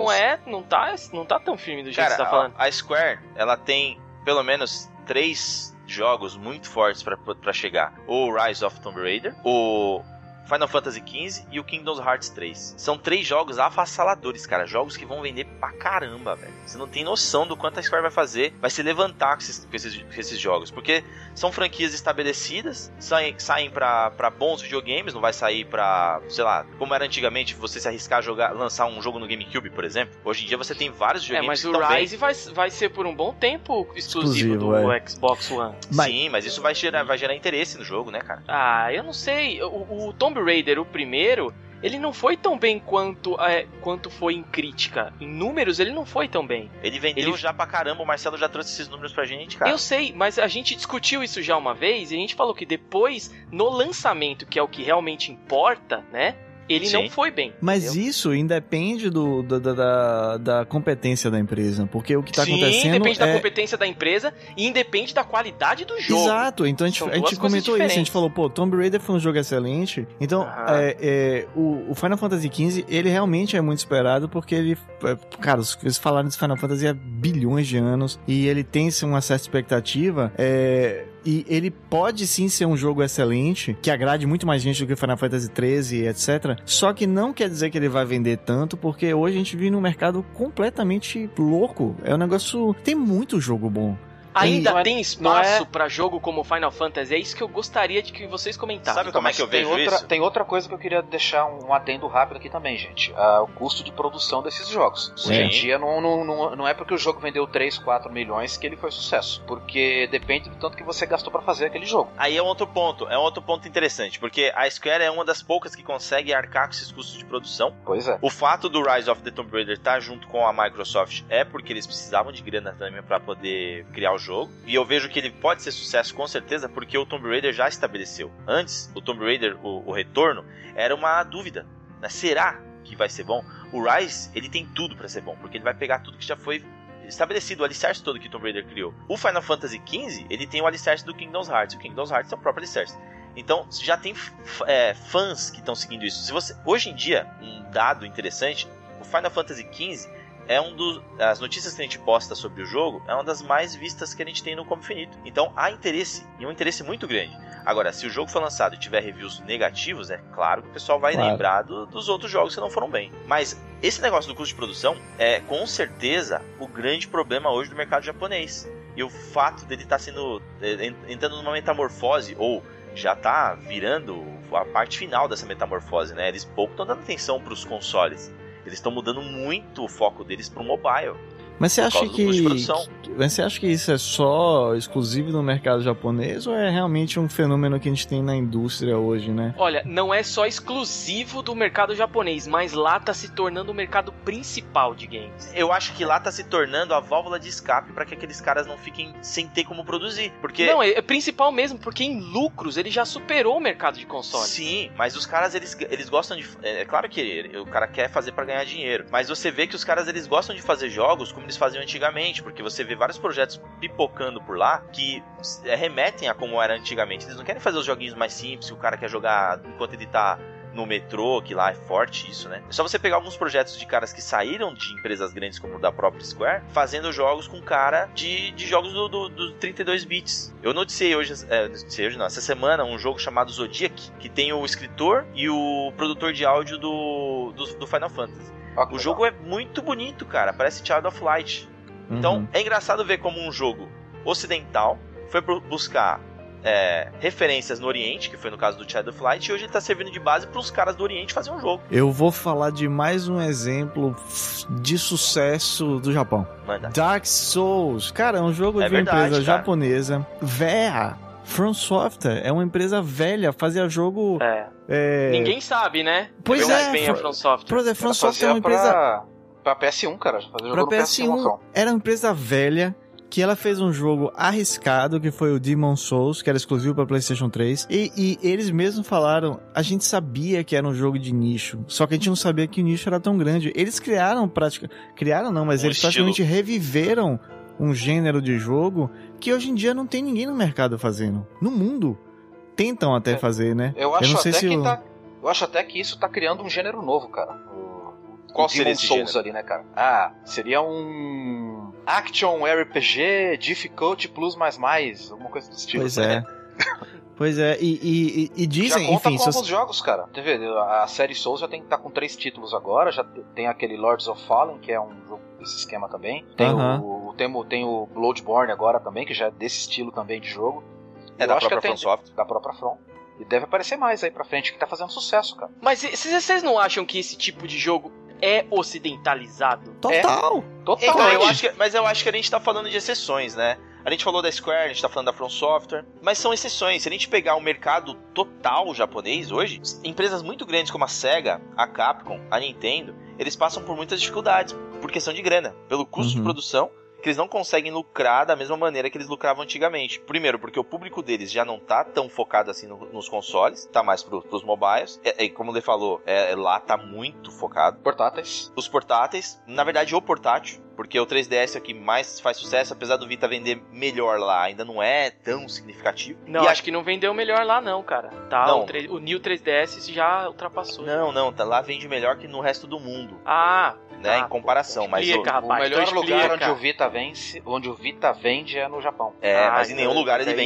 não tá tão firme do jeito que você tá falando. A Square, ela tem pelo menos 3 jogos muito fortes pra chegar. O Rise of Tomb Raider, o Final Fantasy XV e o Kingdom Hearts 3. São 3 jogos avassaladores, cara. Jogos que vão vender pra caramba, velho. Você não tem noção do quanto a Square vai fazer. Vai se levantar com esses jogos. Porque são franquias estabelecidas. Saem pra bons videogames. Não vai sair pra, sei lá, como era antigamente, você se arriscar a lançar um jogo no GameCube, por exemplo. Hoje em dia você tem vários videogames que estão bem. Mas o Rise vai ser por um bom tempo exclusivo do Xbox One. Sim, mas isso vai gerar interesse no jogo, né, cara? Eu não sei. O Tomb Raider, o primeiro, ele não foi tão bem quanto foi em crítica. Em números, ele não foi tão bem. Ele vendeu já pra caramba, o Marcelo já trouxe esses números pra gente, cara. Eu sei, mas a gente discutiu isso já uma vez e a gente falou que depois, no lançamento, que é o que realmente importa, né? Ele não foi bem. Mas entendeu? Isso independe da competência da empresa. Porque o que tá acontecendo independe da competência da empresa e independe da qualidade do jogo. Exato. Então a gente comentou isso. A gente falou, Tomb Raider foi um jogo excelente. Então, o Final Fantasy XV, ele realmente é muito esperado porque ele... Cara, eles falaram de Final Fantasy há bilhões de anos e ele tem uma certa expectativa... E ele pode sim ser um jogo excelente, que agrade muito mais gente do que Final Fantasy XIII, etc. Só que não quer dizer que ele vai vender tanto, porque hoje a gente vive num mercado completamente louco. É um negócio... Tem muito jogo bom. Ainda tem espaço pra jogo como Final Fantasy? É isso que eu gostaria de que vocês comentassem. Sabe como é que eu vejo isso? Tem outra coisa que eu queria deixar um adendo rápido aqui também, gente. O custo de produção desses jogos. Hoje em dia não é porque o jogo vendeu 3, 4 milhões que ele foi sucesso. Porque depende do tanto que você gastou pra fazer aquele jogo. Aí é um outro ponto interessante, porque a Square é uma das poucas que consegue arcar com esses custos de produção. Pois é. O fato do Rise of the Tomb Raider estar junto com a Microsoft é porque eles precisavam de grana também pra poder criar o jogo. E eu vejo que ele pode ser sucesso com certeza porque o Tomb Raider já estabeleceu. Antes, o Tomb Raider, o retorno, era uma dúvida, né? Será que vai ser bom? O Rise, ele tem tudo pra ser bom, porque ele vai pegar tudo que já foi estabelecido, o alicerce todo que o Tomb Raider criou. O Final Fantasy XV, ele tem o alicerce do Kingdom Hearts. O Kingdom Hearts é o próprio alicerce. Então, já tem fãs que estão seguindo isso. Hoje em dia, um dado interessante, o Final Fantasy XV é as notícias que a gente posta sobre o jogo é uma das mais vistas que a gente tem no Combo Infinito. Então há interesse, e um interesse muito grande. Agora, se o jogo for lançado e tiver reviews negativos, é claro que o pessoal vai lembrar dos outros jogos que não foram bem. Mas esse negócio do custo de produção é com certeza o grande problema hoje do mercado japonês. E o fato dele estar entrando numa metamorfose, ou já está virando a parte final dessa metamorfose, né? Eles pouco estão dando atenção para os consoles. Eles estão mudando muito o foco deles pro mobile. Mas você acha que isso é só exclusivo no mercado japonês ou é realmente um fenômeno que a gente tem na indústria hoje, né? Olha, não é só exclusivo do mercado japonês, mas lá tá se tornando o mercado principal de games. Eu acho que lá tá se tornando a válvula de escape para que aqueles caras não fiquem sem ter como produzir. Porque... Não, é principal mesmo, porque em lucros ele já superou o mercado de console. Sim, mas os caras, eles gostam de... É claro que o cara quer fazer para ganhar dinheiro, mas você vê que os caras, eles gostam de fazer jogos como eles faziam antigamente, porque você vê vários projetos pipocando por lá que remetem a como era antigamente. Eles não querem fazer os joguinhos mais simples, que o cara quer jogar enquanto ele tá no metrô, que lá é forte isso, né? É só você pegar alguns projetos de caras que saíram de empresas grandes como o da própria Square, fazendo jogos com cara de jogos do 32 bits. Eu noticiei essa semana um jogo chamado Zodiac, que tem o escritor e o produtor de áudio do Final Fantasy. O jogo é muito bonito, cara. Parece Child of Light. Então, é engraçado ver como um jogo ocidental foi buscar referências no Oriente, que foi no caso do Child of Light, e hoje ele tá servindo de base para os caras do Oriente fazer um jogo. Eu vou falar de mais um exemplo de sucesso do Japão. Manda. Dark Souls. Cara, é um jogo de uma empresa japonesa. From Software é uma empresa velha, fazia jogo... Ninguém sabe, né? Pois bem a From Software. From Software é uma empresa... Pra PS1, cara. Fazia jogo pra PS1. Era uma empresa velha que ela fez um jogo arriscado, que foi o Demon's Souls, que era exclusivo pra PlayStation 3. E eles mesmos falaram, a gente sabia que era um jogo de nicho, só que a gente não sabia que o nicho era tão grande. Eles eles praticamente reviveram um gênero de jogo que hoje em dia não tem ninguém no mercado fazendo. No mundo. Tentam até fazer, né? Eu acho até que isso tá criando um gênero novo, cara. Qual seria esse Souls gênero? Ali, né, cara? Seria um Action RPG Difficult Plus++, alguma coisa do estilo. Pois é. Pois é, e dizem, já conta enfim... com alguns jogos, cara. A série Souls já tá com 3 títulos agora, já tem aquele Lords of Fallen, que é um jogo desse esquema também. Tem o Bloodborne agora também, que já é desse estilo também de jogo. Da própria From Software. Da própria From. E deve aparecer mais aí pra frente, que tá fazendo sucesso, cara. Mas vocês não acham que esse tipo de jogo é ocidentalizado? Total! Então, eu acho que a gente tá falando de exceções, né? A gente falou da Square, a gente tá falando da From Software, mas são exceções. Se a gente pegar o mercado total japonês hoje, empresas muito grandes como a Sega, a Capcom, a Nintendo, eles passam por muitas dificuldades, por questão de grana, pelo custo de produção, que eles não conseguem lucrar da mesma maneira que eles lucravam antigamente. Primeiro, porque o público deles já não tá tão focado assim nos consoles, tá mais pros mobiles. Como ele falou, lá tá muito focado. Portáteis. Os portáteis, na verdade o portátil, porque o 3DS é o que mais faz sucesso, apesar do Vita vender melhor lá, ainda não é tão significativo. Não, acho que não vendeu melhor lá não, cara. Tá, não. O New 3DS já ultrapassou. Não, tá, lá vende melhor que no resto do mundo. Né, em comparação, mas o melhor lugar onde o Vita vende é no Japão. Mas em nenhum lugar ele vence.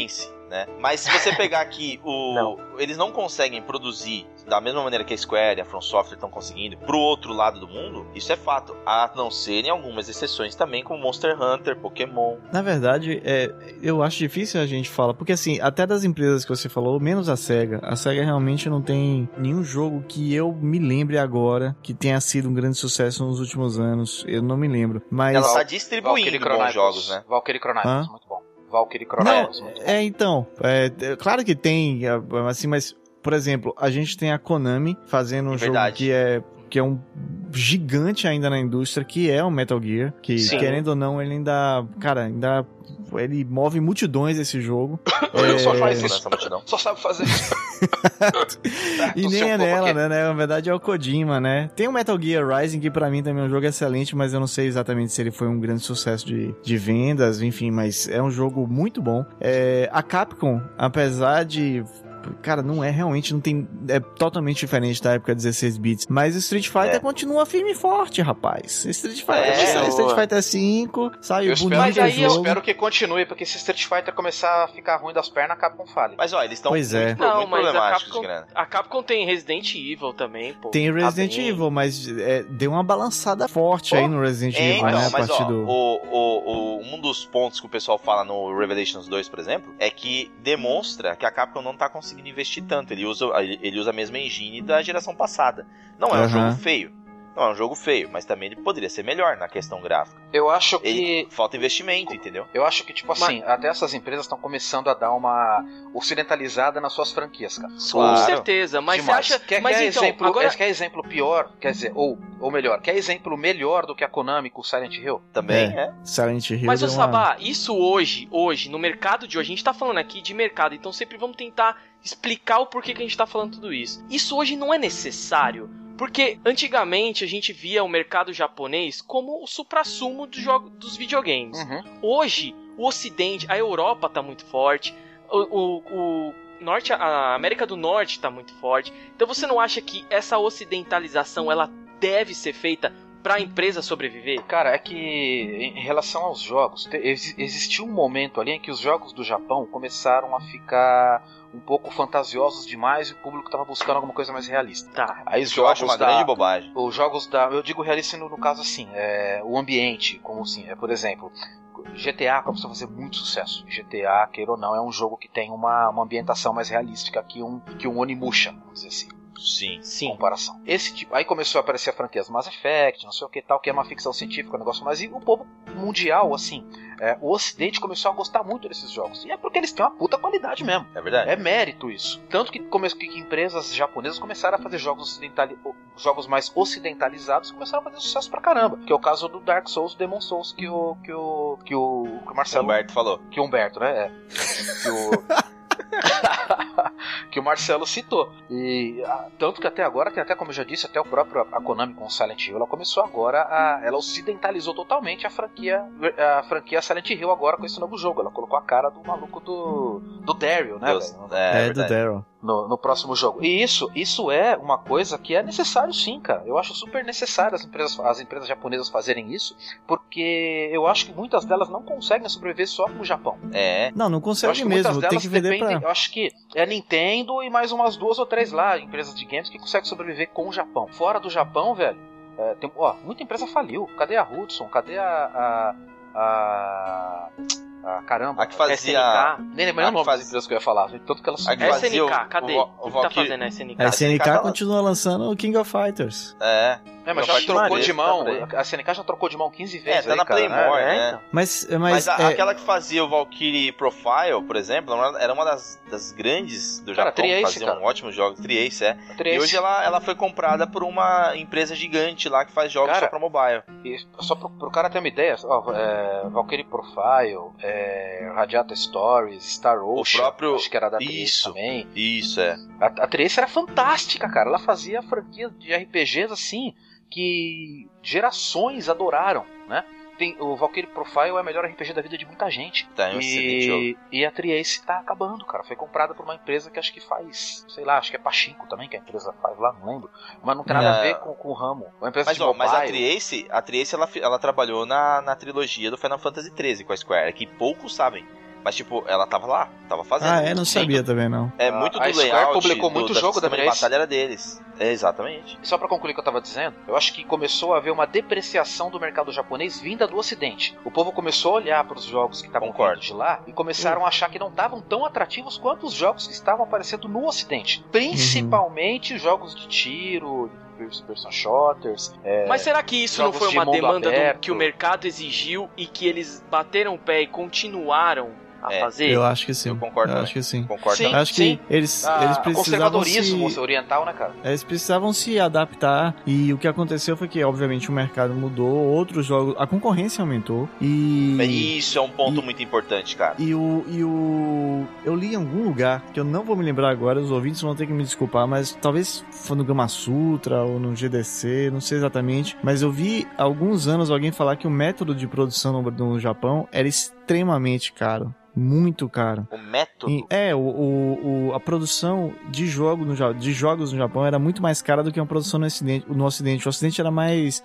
né? Mas se você pegar aqui, eles não conseguem produzir da mesma maneira que a Square e a From Software estão conseguindo pro outro lado do mundo, isso é fato. A não ser em algumas exceções também, como Monster Hunter, Pokémon. Na verdade, eu acho difícil a gente falar, porque assim, até das empresas que você falou, menos a SEGA realmente não tem nenhum jogo que eu me lembre agora que tenha sido um grande sucesso nos últimos anos. Eu não me lembro. Mas ela tá distribuindo bons jogos, né? Valkyrie Chronicles, muito bom. Valkyrie Chronicles, muito bom. Então, claro que tem, assim, mas, por exemplo, a gente tem a Konami fazendo um jogo que é um gigante ainda na indústria, que é o Metal Gear, que, querendo ou não, ele ainda, cara, ele move multidões esse jogo. Só faz isso, só sabe fazer isso. E nem é nela, né? Na verdade é o Kojima, né? Tem o Metal Gear Rising, que pra mim também é um jogo excelente, mas eu não sei exatamente se ele foi um grande sucesso de vendas, enfim, mas é um jogo muito bom. A Capcom, apesar de... Cara, não tem... É totalmente diferente da época 16 bits. Mas o Street Fighter continua firme e forte, rapaz. Street Fighter 5, saiu bonito. Mas aí eu espero que continue, porque se Street Fighter começar a ficar ruim das pernas, a Capcom fale. Mas ó, eles estão muito problemáticos, a Capcom tem Resident Evil também, pô. Tem Resident Evil, mas deu uma balançada forte aí no Resident Evil, né? A partir um dos pontos que o pessoal fala no Revelations 2, por exemplo, é que demonstra que a Capcom não tá conseguindo investir tanto. Ele usa a mesma engine da geração passada. Não é um jogo feio. Não é um jogo feio, mas também ele poderia ser melhor na questão gráfica. Eu acho que... Falta investimento, entendeu? Eu acho que, tipo assim, até essas empresas estão começando a dar uma ocidentalizada nas suas franquias, cara. Com certeza, mas demais. Você acha... Quer exemplo pior, quer dizer, ou melhor, quer exemplo melhor do que a Konami com Silent Hill? Também, Silent Hill. Mas, Sabá, isso hoje, no mercado de hoje, a gente tá falando aqui de mercado, então sempre vamos tentar explicar o porquê que a gente tá falando tudo isso. Isso hoje não é necessário. Porque antigamente a gente via o mercado japonês como o suprassumo dos videogames. Uhum. Hoje, o Ocidente, a Europa tá muito forte, a América do Norte tá muito forte. Então você não acha que essa ocidentalização ela deve ser feita pra empresa sobreviver? Cara, é que em relação aos jogos, existiu um momento ali em que os jogos do Japão começaram a ficar um pouco fantasiosos demais e o público tava buscando alguma coisa mais realista. Tá. Aí os jogos eu acho uma grande bobagem. Os jogos eu digo realista no caso assim, o ambiente, como assim, por exemplo, GTA começou a fazer muito sucesso. GTA, queira ou não, é um jogo que tem uma ambientação mais realística que um Onimusha, vamos dizer assim. Sim. Comparação. Esse tipo, aí começou a aparecer a franquia Mass Effect, não sei o que tal, que é uma ficção científica, um negócio mais. E o povo mundial, assim, o Ocidente começou a gostar muito desses jogos. E é porque eles têm uma puta qualidade mesmo. É verdade. É mérito isso. Tanto que empresas japonesas começaram a fazer jogos mais ocidentalizados e começaram a fazer sucesso pra caramba. Que é o caso do Dark Souls, Demon Souls, que o Marcelo. Humberto falou. Que o Humberto, né? Que o Marcelo citou. E tanto que até agora tem, até como eu já disse, até o próprio a Konami com o Silent Hill, ela começou agora ela ocidentalizou totalmente a franquia Silent Hill agora com esse novo jogo. Ela colocou a cara do maluco do Daryl, né? Do Daryl. No próximo jogo. E isso é uma coisa que é necessário sim, cara. Eu acho super necessário as empresas japonesas fazerem isso, porque eu acho que muitas delas não conseguem sobreviver só com o Japão. Não consegue mesmo, tem que vender pra... Eu acho que é Nintendo e mais umas 2 ou 3 lá, empresas de games que conseguem sobreviver com o Japão. Fora do Japão, velho, muita empresa faliu. Cadê a Hudson? Cadê caramba, a que fazia SNK, nem lembro o nome das empresas que eu ia falar, tanto que elas SNK, cadê? O que tá fazendo a SNK? A SNK continua lançando o King of Fighters. Mas já trocou de mão. A SNK já trocou de mão 15 vezes. Tá na Playmore, né? Então. Mas aquela que fazia o Valkyrie Profile, por exemplo, era uma das grandes do Japão, que fazia um ótimo jogo. Tri-Ace, E hoje ela foi comprada por uma empresa gigante lá que faz jogos só pra mobile. Só pro cara ter uma ideia, Valkyrie Profile, Radiata Stories, Star Ocean, o próprio... acho que era da Tri-Ace também. Isso, A Tri-Ace era fantástica, cara. Ela fazia franquias de RPGs assim que gerações adoraram, né? O Valkyrie Profile é o melhor RPG da vida de muita gente. Tá, um excelente jogo. E a Tri-Ace tá acabando, cara. Foi comprada por uma empresa que acho que faz, sei lá, acho que é Pachinko também, que a empresa faz lá, não lembro. Mas não tem nada a ver com o ramo. Uma empresa de mobile. Mas a Tri-Ace ela trabalhou na trilogia do Final Fantasy XIII com a Square, que poucos sabem. Mas, tipo, ela tava lá, tava fazendo. Não sabia também, não. Muito do a Square layout publicou muito jogo da de batalha era deles. Exatamente. E só pra concluir o que eu tava dizendo, eu acho que começou a haver uma depreciação do mercado japonês vinda do ocidente. O povo começou a olhar pros jogos que estavam vindo de lá e começaram a achar que não estavam tão atrativos quanto os jogos que estavam aparecendo no ocidente. Principalmente jogos de tiro, person shooters. Mas será que isso não foi uma demanda que o mercado exigiu e que eles bateram o pé e continuaram a fazer? Eu acho que sim. Eu concordo. Acho que sim. Concordo. Eu acho que eles precisavam conservadorismo oriental, né, cara? Eles precisavam se adaptar e o que aconteceu foi que, obviamente, o mercado mudou, outros jogos, a concorrência aumentou e... Isso é um ponto muito importante, cara. Eu li em algum lugar, que eu não vou me lembrar agora, os ouvintes vão ter que me desculpar, mas talvez foi no Gama Sutra ou no GDC, não sei exatamente, mas eu vi há alguns anos alguém falar que o método de produção no Japão era extremamente caro. Muito caro. O método? A produção de jogos no Japão era muito mais cara do que uma produção no Ocidente. O Ocidente era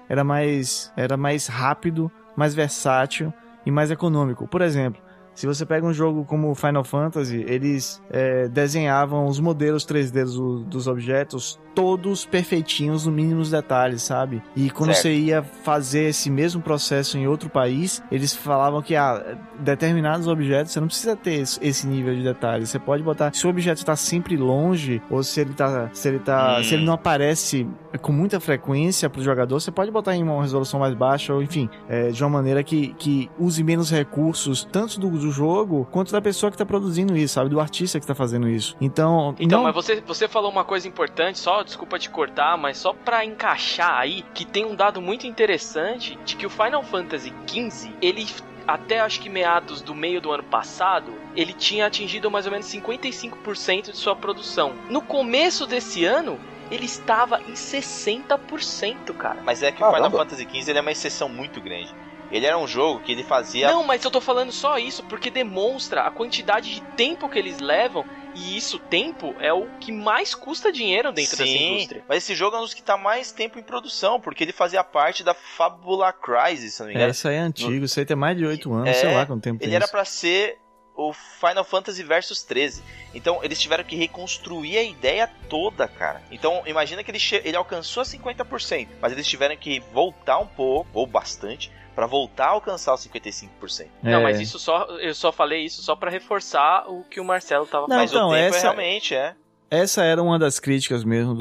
mais rápido, mais versátil e mais econômico. Por exemplo, se você pega um jogo como Final Fantasy, eles desenhavam os modelos 3D dos objetos todos perfeitinhos, no mínimos detalhes, sabe? E quando você ia fazer esse mesmo processo em outro país, eles falavam que determinados objetos você não precisa ter esse nível de detalhes. Você pode botar, se o objeto está sempre longe, ou se ele não aparece com muita frequência pro jogador, você pode botar em uma resolução mais baixa, ou enfim, de uma maneira que use menos recursos, tanto do jogo, quanto da pessoa que tá produzindo isso, sabe? Do artista que tá fazendo isso. Então mas você falou uma coisa importante, desculpa te cortar, mas só pra encaixar aí, que tem um dado muito interessante de que o Final Fantasy XV, ele até acho que meados do meio do ano passado, ele tinha atingido mais ou menos 55% de sua produção. No começo desse ano, ele estava em 60%, cara. Mas é que o Final Fantasy XV ele é uma exceção muito grande. Ele era um jogo que ele fazia... Não, mas eu tô falando só isso porque demonstra a quantidade de tempo que eles levam. E isso, tempo, é o que mais custa dinheiro dentro dessa indústria. Mas esse jogo é um dos que tá mais tempo em produção, porque ele fazia parte da Fabula Crisis, se não me engano. Isso aí é antigo, isso aí tem mais de 8 anos, sei lá quanto tempo tem. Ele era pra ser o Final Fantasy Versus 13. Então eles tiveram que reconstruir a ideia toda, cara. Então imagina que ele alcançou a 50%, mas eles tiveram que voltar um pouco, ou bastante, pra voltar a alcançar os 55%. Não, mas eu só falei isso só pra reforçar o que o Marcelo tava falando. Mas o tempo realmente Essa era uma das críticas mesmo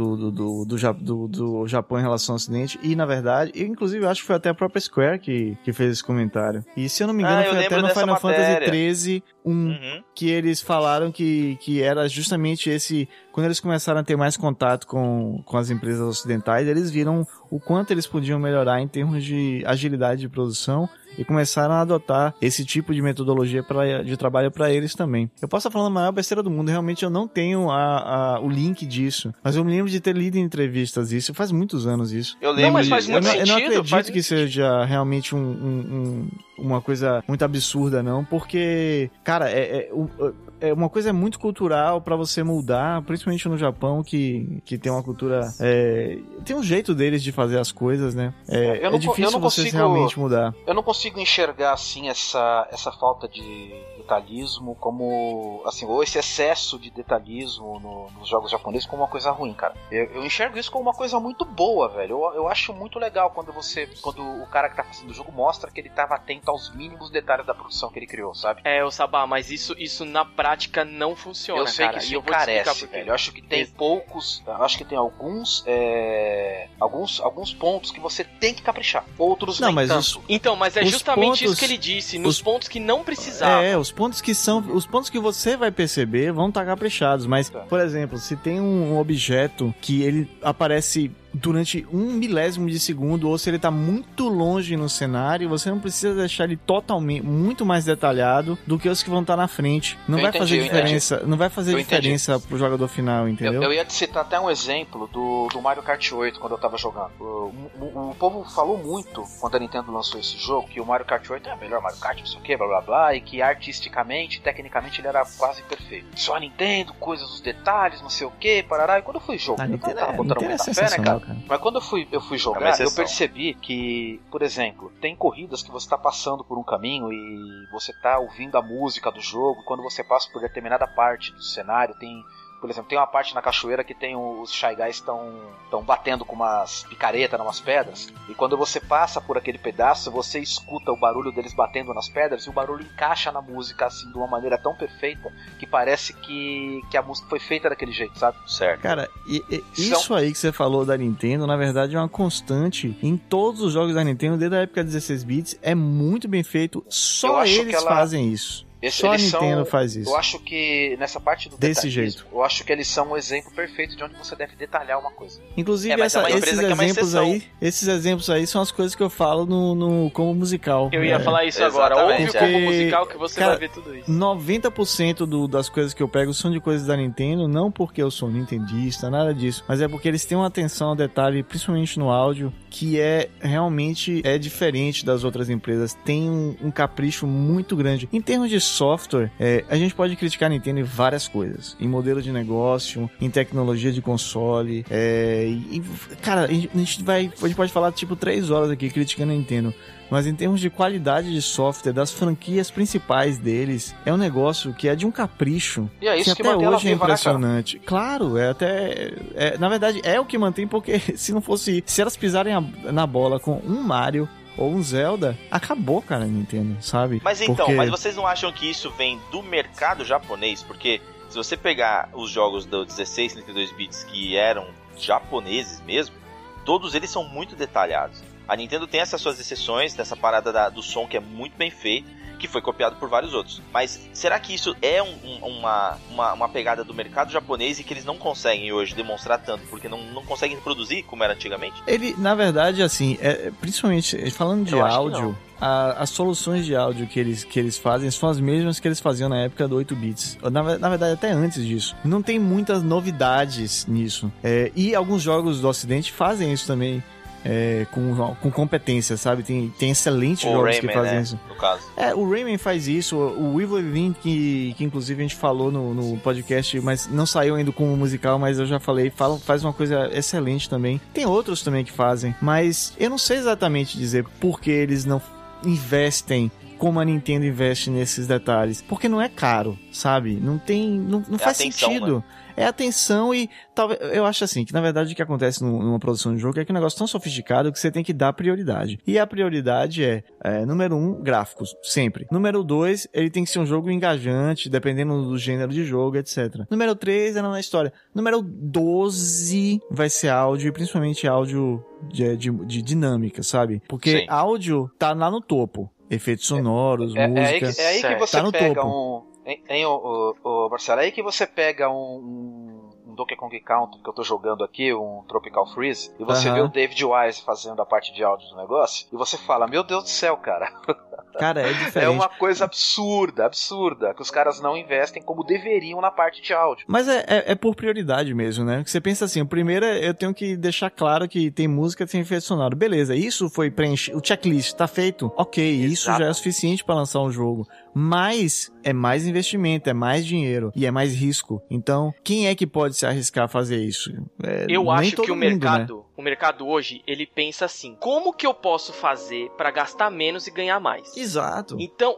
do Japão em relação ao Ocidente. E, na verdade, inclusive, eu acho que foi até a própria Square que fez esse comentário. E, se eu não me engano, foi até no Final Fantasy XIII que eles falaram que era justamente esse... Quando eles começaram a ter mais contato com as empresas ocidentais, eles viram o quanto eles podiam melhorar em termos de agilidade de produção e começaram a adotar esse tipo de metodologia de trabalho para eles também. Eu posso estar falando a maior besteira do mundo, realmente eu não tenho o link disso, mas eu me lembro de ter lido em entrevistas isso, faz muitos anos isso. Eu lembro. Não, mas faz muito sentido. Eu não acredito que seja realmente uma coisa muito absurda, não, porque, cara, é uma coisa muito cultural pra você mudar, principalmente no Japão, que tem uma cultura... tem um jeito deles de fazer as coisas, né? É difícil você realmente mudar. Eu não consigo enxergar, assim, essa falta de detalhismo como... assim, ou esse excesso de detalhismo nos jogos japoneses como uma coisa ruim, cara. Eu enxergo isso como uma coisa muito boa, velho. Eu acho muito legal quando o cara que tá fazendo o jogo mostra que ele tava atento aos mínimos detalhes da produção que ele criou, sabe? O Sabá, mas isso na prática não funciona, eu sei, cara. Que isso encarece, velho. Eu acho que tem poucos... Eu acho que tem alguns pontos que você tem que caprichar. Outros não, nem tanto. Então, mas é justamente isso que ele disse. Nos pontos que não precisava. Os pontos que você vai perceber vão estar caprichados. Mas, por exemplo, se tem um objeto que ele aparece durante 1 milésimo de segundo, ou se ele tá muito longe no cenário, você não precisa deixar ele totalmente, muito mais detalhado do que os que vão estar na frente. Não vai fazer diferença, não vai fazer diferença pro jogador final, entendeu? Eu ia te citar até um exemplo do Mario Kart 8, quando eu tava jogando. O povo falou muito, quando a Nintendo lançou esse jogo, que o Mario Kart 8 é o melhor Mario Kart, não sei o que, blá blá blá, e que artisticamente, tecnicamente, ele era quase perfeito. Só a Nintendo, coisas dos detalhes, não sei o que, parará, e quando eu fui jogo, eu tava botando muita fé, né, cara? cara. Mas quando eu fui jogar, eu percebi que, por exemplo, tem corridas que você tá passando por um caminho e você tá ouvindo a música do jogo, quando você passa por determinada parte do cenário, por exemplo, tem uma parte na cachoeira que tem os Shy Guys estão batendo com umas picaretas, umas pedras, e quando você passa por aquele pedaço, você escuta o barulho deles batendo nas pedras, e o barulho encaixa na música, assim, de uma maneira tão perfeita, que parece que a música foi feita daquele jeito, sabe? Certo. Cara, isso aí que você falou da Nintendo, na verdade, é uma constante em todos os jogos da Nintendo, desde a época de 16 bits, é muito bem feito, só eles fazem isso. Só a Nintendo faz isso. Eu acho que nessa parte do desse jeito, eu acho que eles são um exemplo perfeito de onde você deve detalhar uma coisa. Inclusive, esses exemplos aí são as coisas que eu falo no combo musical. Eu ia falar isso agora. Ouve o combo musical que você vai ver tudo isso. 90% das coisas que eu pego são de coisas da Nintendo, não porque eu sou nintendista, nada disso, mas é porque eles têm uma atenção ao detalhe, principalmente no áudio, que realmente é diferente das outras empresas. Tem um capricho muito grande. Em termos de software, a gente pode criticar a Nintendo em várias coisas, em modelo de negócio, em tecnologia de console, cara, a gente pode falar tipo 3 horas aqui criticando a Nintendo, mas em termos de qualidade de software, das franquias principais deles, é um negócio que é de um capricho, e é isso que até hoje é impressionante. Claro, na verdade é o que mantém, porque se elas pisarem na bola com um Mario ou um Zelda, acabou, cara, a Nintendo, sabe? Mas então, mas vocês não acham que isso vem do mercado japonês? Porque se você pegar os jogos do 16, 32 bits que eram japoneses mesmo, todos eles são muito detalhados. A Nintendo tem essas suas exceções, dessa parada do som que é muito bem feito, que foi copiado por vários outros. Mas será que isso é uma pegada do mercado japonês e que eles não conseguem hoje demonstrar tanto, porque não conseguem reproduzir como era antigamente? Na verdade, assim, principalmente falando de áudio, as soluções de áudio que eles fazem são as mesmas que eles faziam na época do 8 bits. Na verdade, até antes disso. Não tem muitas novidades nisso. E alguns jogos do Ocidente fazem isso também. Com competência, sabe? Tem excelentes jogos Rayman, que fazem isso. No caso. O Rayman faz isso, o Evil Within, que inclusive a gente falou no podcast, mas não saiu ainda como musical, mas eu já falei, faz uma coisa excelente também. Tem outros também que fazem, mas eu não sei exatamente dizer por que eles não investem como a Nintendo investe nesses detalhes, porque não é caro, sabe? Não faz atenção, sentido. Né? É atenção e talvez eu acho assim que na verdade o que acontece numa produção de jogo é que é um negócio tão sofisticado que você tem que dar prioridade. E a prioridade número 1, gráficos, sempre. Número 2, ele tem que ser um jogo engajante, dependendo do gênero de jogo, etc. Número 3 é na história. Número 12 vai ser áudio, e principalmente áudio de dinâmica, sabe? Porque Sim. Áudio tá lá no topo. Efeitos sonoros, música. É aí que você tá no pega topo. Marcelo, é aí que você pega um Donkey Kong Country que eu tô jogando aqui, um Tropical Freeze, e você vê o David Wise fazendo a parte de áudio do negócio, e você fala, meu Deus do céu, cara. Cara, é diferente. É uma coisa absurda, que os caras não investem como deveriam na parte de áudio. Mas é por prioridade mesmo, né? Porque você pensa assim, o primeiro eu tenho que deixar claro que tem música, tem efeito sonoro. Beleza, isso foi preenchido, o checklist tá feito, ok, isso já é suficiente pra lançar um jogo. Mas é mais investimento, é mais dinheiro e é mais risco. Então, quem é que pode se arriscar a fazer isso? Eu acho que o mercado hoje, ele pensa assim, como que eu posso fazer pra gastar menos e ganhar mais? Exato. Então,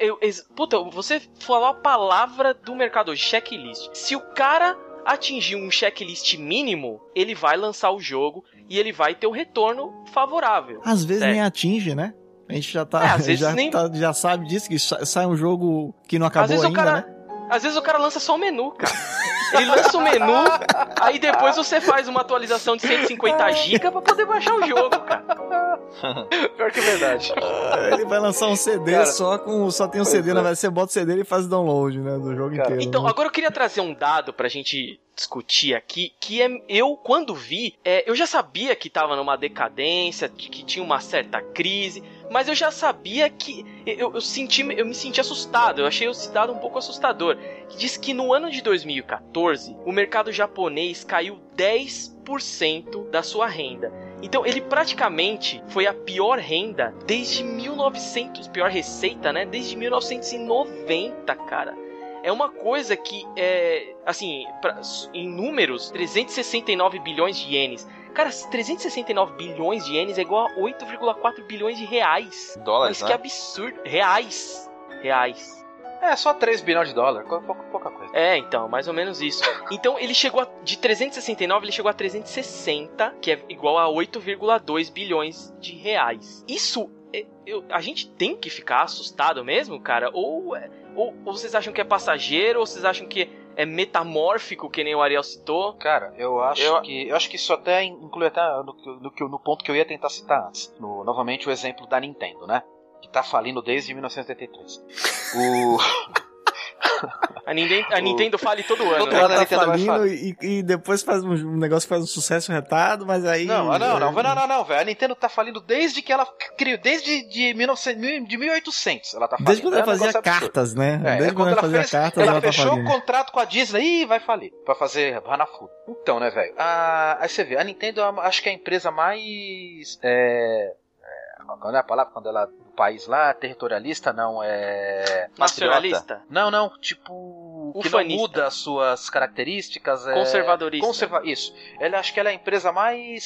você falou a palavra do mercado hoje, checklist. Se o cara atingir um checklist mínimo, ele vai lançar o jogo e ele vai ter o retorno favorável. Às vezes nem atinge, né? A gente já sabe disso, que sai um jogo que não acabou ainda, né? Às vezes o cara lança só o menu, cara. Ele lança o menu, aí depois você faz uma atualização de 150 GB pra poder baixar o jogo, cara. Pior que é verdade. Ele vai lançar um CD, cara, só tem um CD, na verdade você bota o CD e faz o download, né, do jogo inteiro. Então, agora eu queria trazer um dado pra gente discutir aqui, que eu, quando vi, eu já sabia que tava numa decadência, que tinha uma certa crise, mas eu já sabia que eu me senti assustado, eu achei esse dado um pouco assustador, que diz que no ano de 2014, o mercado japonês caiu 10% da sua renda. Então ele praticamente foi a pior renda desde 1900, pior receita, né? Desde 1990, cara. É uma coisa que, assim, em números, 369 bilhões de ienes. Cara, 369 bilhões de ienes é igual a 8,4 bilhões de reais. Dólares, Mas que absurdo. Reais. É, só 3 bilhões de dólares, pouca coisa. É, então, mais ou menos isso. Então, ele chegou de 369, ele chegou a 360, que é igual a 8,2 bilhões de reais. Isso, a gente tem que ficar assustado mesmo, cara? Ou vocês acham que é passageiro, ou vocês acham que é metamórfico, que nem o Ariel citou? Cara, eu acho que isso até inclui até no ponto que eu ia tentar citar antes. Novamente o exemplo da Nintendo, né? Que tá falindo desde 1983. A Nintendo fale todo ano. Todo né? ano Ela a tá Nintendo vai falindo e depois faz um negócio que faz um sucesso retado, mas aí... Não, velho. A Nintendo tá falindo desde que ela criou, desde 1800 ela tá falindo. Desde quando ela fazia cartas, né? Desde quando ela fazia cartas, ela tá fechou falindo. o contrato com a Disney e vai falir. Pra fazer Hanafuda. Então, né, velho? Aí você vê, a Nintendo acho que é a empresa mais... Qual é a palavra? Quando ela... do país lá, territorialista, não é... Nacionalista? Não, tipo... que Ufanista. não muda as suas características. Conservadorista. Isso. Acho que ela é a empresa mais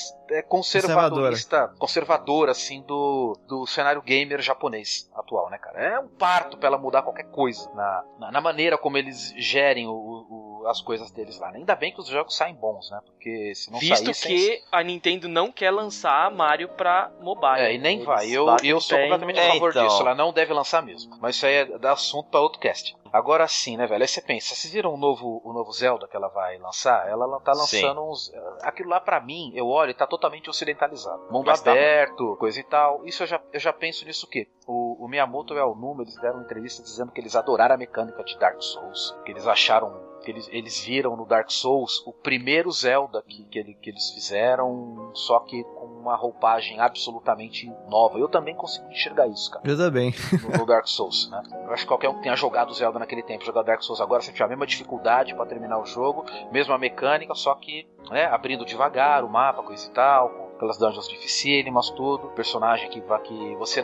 conservadora, assim, do cenário gamer japonês atual, né, cara? É um parto pra ela mudar qualquer coisa na maneira como eles gerem as coisas deles lá. Ainda bem que os jogos saem bons, né? Porque se não Visto saíssem... que a Nintendo não quer lançar Mario pra mobile. E nem vai. Eu sou completamente a favor disso. Ela não deve lançar mesmo. Mas isso aí é dar assunto pra outro cast. Agora sim, né, velho? Aí você pensa, vocês viram o novo Zelda que ela vai lançar? Ela tá lançando uns... Aquilo lá pra mim, eu olho e tá totalmente ocidentalizado. Mundo aberto, coisa e tal. Isso eu já penso nisso o quê? O Miyamoto e o Aonuma, eles deram uma entrevista dizendo que eles adoraram a mecânica de Dark Souls. Que eles acharam... Eles viram no Dark Souls o primeiro Zelda que eles fizeram, só que com uma roupagem absolutamente nova. Eu também consigo enxergar isso, cara. Eu também. No Dark Souls, né? Eu acho que qualquer um que tenha jogado Zelda naquele tempo, jogar Dark Souls agora, você tiver a mesma dificuldade pra terminar o jogo, mesma mecânica, só que, né, abrindo devagar o mapa, coisa e tal, com aquelas dungeons dificílimas, tudo. Personagem que você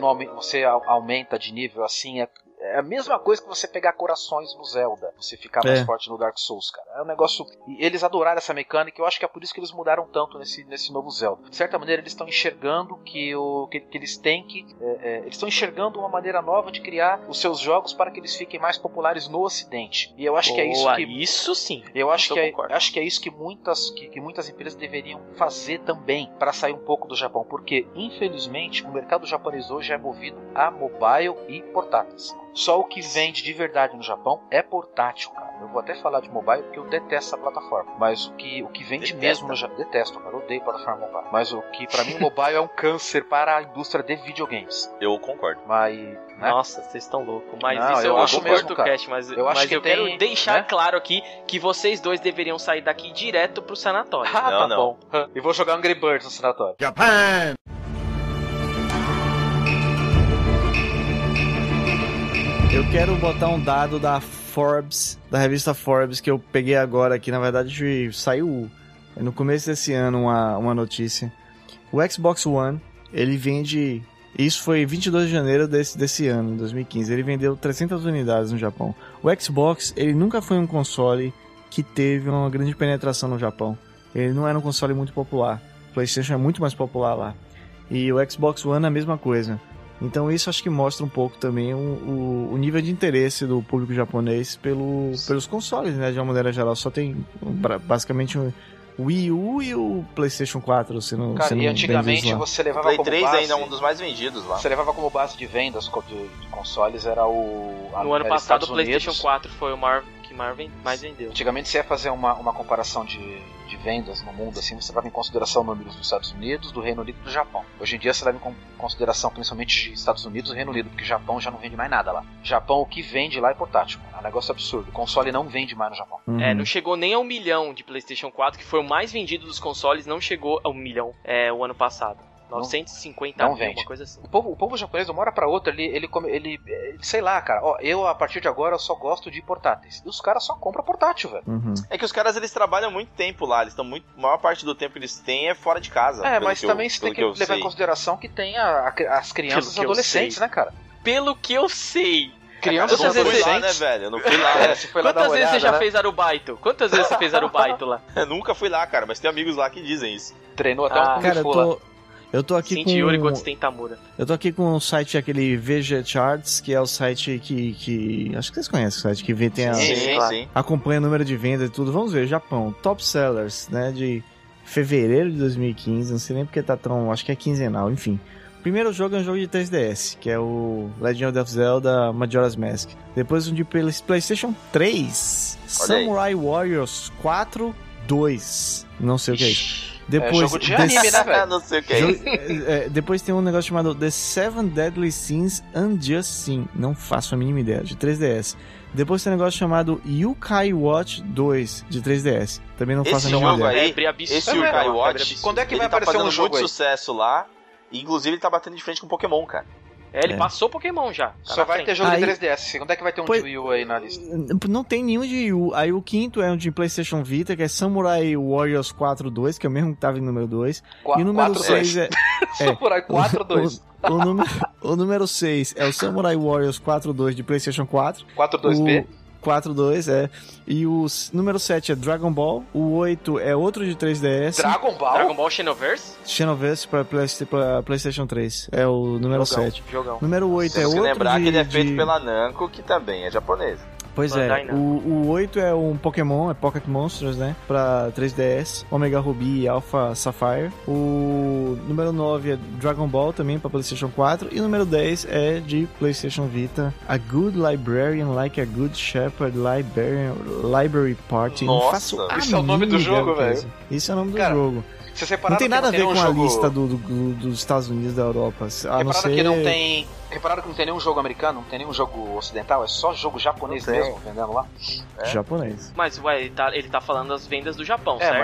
aumenta de nível assim, é a mesma coisa que você pegar corações no Zelda. Você ficar mais forte no Dark Souls, cara. É um negócio... E eles adoraram essa mecânica. Eu acho que é por isso que eles mudaram tanto nesse novo Zelda. De certa maneira, eles estão enxergando que eles têm que... eles estão enxergando uma maneira nova de criar os seus jogos para que eles fiquem mais populares no Ocidente. E eu acho que é isso que... Isso sim. Eu acho que é isso que muitas empresas deveriam fazer também para sair um pouco do Japão. Porque, infelizmente, o mercado japonês hoje é movido a mobile e portáteis. Só o que vende de verdade no Japão é portátil, cara. Eu vou até falar de mobile porque eu detesto essa plataforma. Mas o que vende mesmo no Japão... Detesto, cara. Eu odeio plataforma mobile. Mas o que pra mim mobile é um câncer para a indústria de videogames. Eu concordo. Mas... Né? Nossa, vocês estão loucos. Mas não, isso eu acho mesmo, cara. Cast, mas eu acho que quero deixar claro aqui que vocês dois deveriam sair daqui direto pro sanatório. Tá bom. E vou jogar Angry Birds no sanatório. Japan! Eu quero botar um dado da Forbes, da revista Forbes, que eu peguei agora aqui. Na verdade, saiu no começo desse ano uma notícia. O Xbox One, ele vende... Isso foi 22 de janeiro desse ano, 2015. Ele vendeu 300 unidades no Japão. O Xbox, ele nunca foi um console que teve uma grande penetração no Japão. Ele não era um console muito popular. O PlayStation é muito mais popular lá. E o Xbox One é a mesma coisa. Então isso acho que mostra um pouco também o nível de interesse do público japonês pelos consoles, né, de uma maneira geral. Só tem basicamente o Wii U e o PlayStation 4, Cara, e antigamente você levava Play como 3 base... ainda é um dos mais vendidos lá. Você levava como base de vendas de consoles, era no ano passado o PlayStation 4 foi o que mais vendeu. Antigamente você ia fazer uma comparação de vendas no mundo, assim, você leva em consideração números dos Estados Unidos, do Reino Unido e do Japão. Hoje em dia você leva em consideração principalmente de Estados Unidos e Reino Unido, porque o Japão já não vende mais nada lá. Japão, o que vende lá é portátil. É um negócio absurdo. O console não vende mais no Japão. Não chegou nem a 1 milhão de PlayStation 4, que foi o mais vendido dos consoles, não chegou a 1 milhão o ano passado. 950 mil, uma coisa assim. O povo japonês, de uma hora pra outra, ele sei lá, cara, eu a partir de agora eu só gosto de portáteis. E os caras só compram portátil, velho. É que os caras, eles trabalham muito tempo lá, eles estão a maior parte do tempo que eles têm é fora de casa. Mas também você tem que levar em consideração que tem as crianças e adolescentes, né, cara? Pelo que eu sei, Criança eu não fui lá, né, velho? Eu não fui lá, né? Quantas vezes você já fez Arubaito? Quantas vezes você fez Arubaito lá? Eu nunca fui lá, cara, mas tem amigos lá que dizem isso. Treinou até um Cara, eu tô aqui Sente Yuri quando você tem Tamura. Eu tô aqui com o site, aquele VG Charts, que é o site que acho que vocês conhecem o site, que tem Sim. acompanha o número de vendas e tudo. Vamos ver, Japão, top sellers, né, de fevereiro de 2015, não sei nem porque tá tão, acho que é quinzenal, enfim. O primeiro jogo é um jogo de 3DS, que é o Legend of Zelda Majora's Mask. Depois um de PlayStation 3, Samurai Warriors 4-2. Não sei o que é isso. Depois, jogo de anime, né, velho? Não sei o que é isso. Depois tem um negócio chamado The Seven Deadly Sins Unjust Sin. Não faço a mínima ideia, de 3DS. Depois tem um negócio chamado Yokai Watch 2, de 3DS. Também não faço a mínima ideia. Esse Yokai Watch, quando é que vai aparecer um jogo muito sucesso lá. E, inclusive, ele tá batendo de frente com Pokémon, cara. Ele passou Pokémon já. Tá Só vai ter jogo de 3DS. Quando é que vai ter um de Wii U aí na lista? Não tem nenhum de Wii U. Aí o quinto é um de PlayStation Vita, que é Samurai Warriors 4-2, que é o mesmo que tava em número 2. E o número 6 é... Samurai 4-2. O número 6 é o Samurai Warriors 4-2 de PlayStation 4. 4-2B. 4-2, é. E o número 7 é Dragon Ball. O 8 é outro de 3DS. Dragon Ball Xenoverse? Xenoverse pra PlayStation 3. É o número 7. Jogão. Número 8 é outro. Temos que lembrar que ele é feito pela Namco, que também é japonesa. Pois é, o 8 é um Pokémon, é Pocket Monsters, né? Pra 3DS, Omega Ruby e Alpha Sapphire. O número 9 é Dragon Ball, também pra PlayStation 4. E o número 10 é de PlayStation Vita, A Good Librarian Like a Good Shepherd Library Party. Nossa, isso é o nome do jogo, velho. Isso é o nome do jogo. Não tem nada a ver com a lista dos Estados Unidos e da Europa. Repararam que não tem nenhum jogo americano, não tem nenhum jogo ocidental, é só jogo japonês mesmo vendendo lá? Japonês. Mas ué, ele tá falando das vendas do Japão, certo?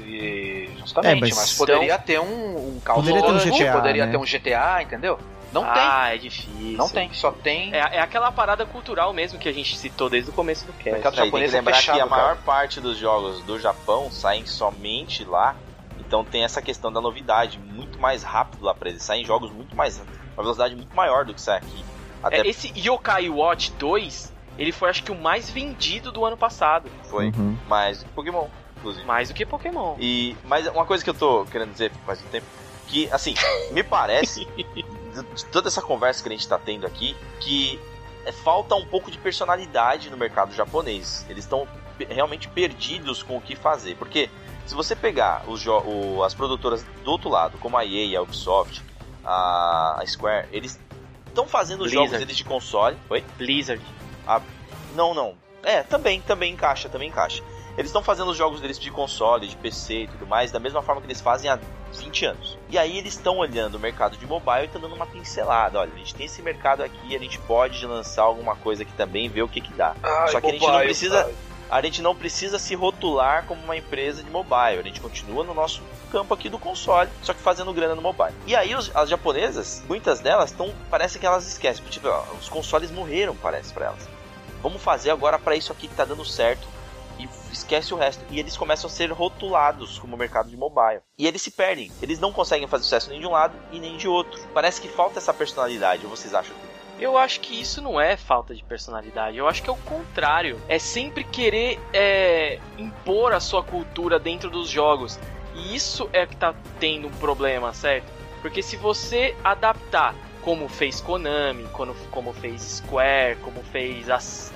Mas poderia ter um Call of Duty, poderia ter um GTA, entendeu? Não tem. É difícil. Não tem, só tem. É aquela parada cultural mesmo que a gente citou desde o começo do cast. O mercado japonês tem que lembrar que a maior parte dos jogos do Japão saem somente lá. Então tem essa questão da novidade muito mais rápido lá pra eles. Saem jogos muito mais... uma velocidade muito maior do que sai aqui. Esse Yokai Watch 2, ele foi acho que o mais vendido do ano passado. Foi. Mais do que Pokémon, inclusive. Mais do que Pokémon. Mas uma coisa que eu tô querendo dizer faz um tempo, que assim, me parece, de toda essa conversa que a gente tá tendo aqui, que falta um pouco de personalidade no mercado japonês. Eles estão realmente perdidos com o que fazer. Porque se você pegar as produtoras do outro lado, como a EA, a Ubisoft, a Square, eles estão fazendo os jogos deles de console. Oi? Blizzard. Não. Também encaixa. Eles estão fazendo os jogos deles de console, de PC e tudo mais, da mesma forma que eles fazem há 20 anos. E aí eles estão olhando o mercado de mobile e estão dando uma pincelada. Olha, a gente tem esse mercado aqui, a gente pode lançar alguma coisa aqui também, ver o que dá. Só que a gente não precisa... A gente não precisa se rotular como uma empresa de mobile. A gente continua no nosso campo aqui do console, só que fazendo grana no mobile. E aí as japonesas, muitas delas parece que elas esquecem. Tipo, os consoles morreram, parece, pra elas. Vamos fazer agora pra isso aqui que tá dando certo. E esquece o resto. E eles começam a ser rotulados como mercado de mobile. E eles se perdem. Eles não conseguem fazer sucesso nem de um lado e nem de outro. Parece que falta essa personalidade. Ou vocês acham que... Eu acho que isso não é falta de personalidade. Eu acho que é o contrário. É sempre querer impor a sua cultura dentro dos jogos. E isso é que tá tendo um problema, certo? Porque se você adaptar, como fez Konami, como fez Square, como fez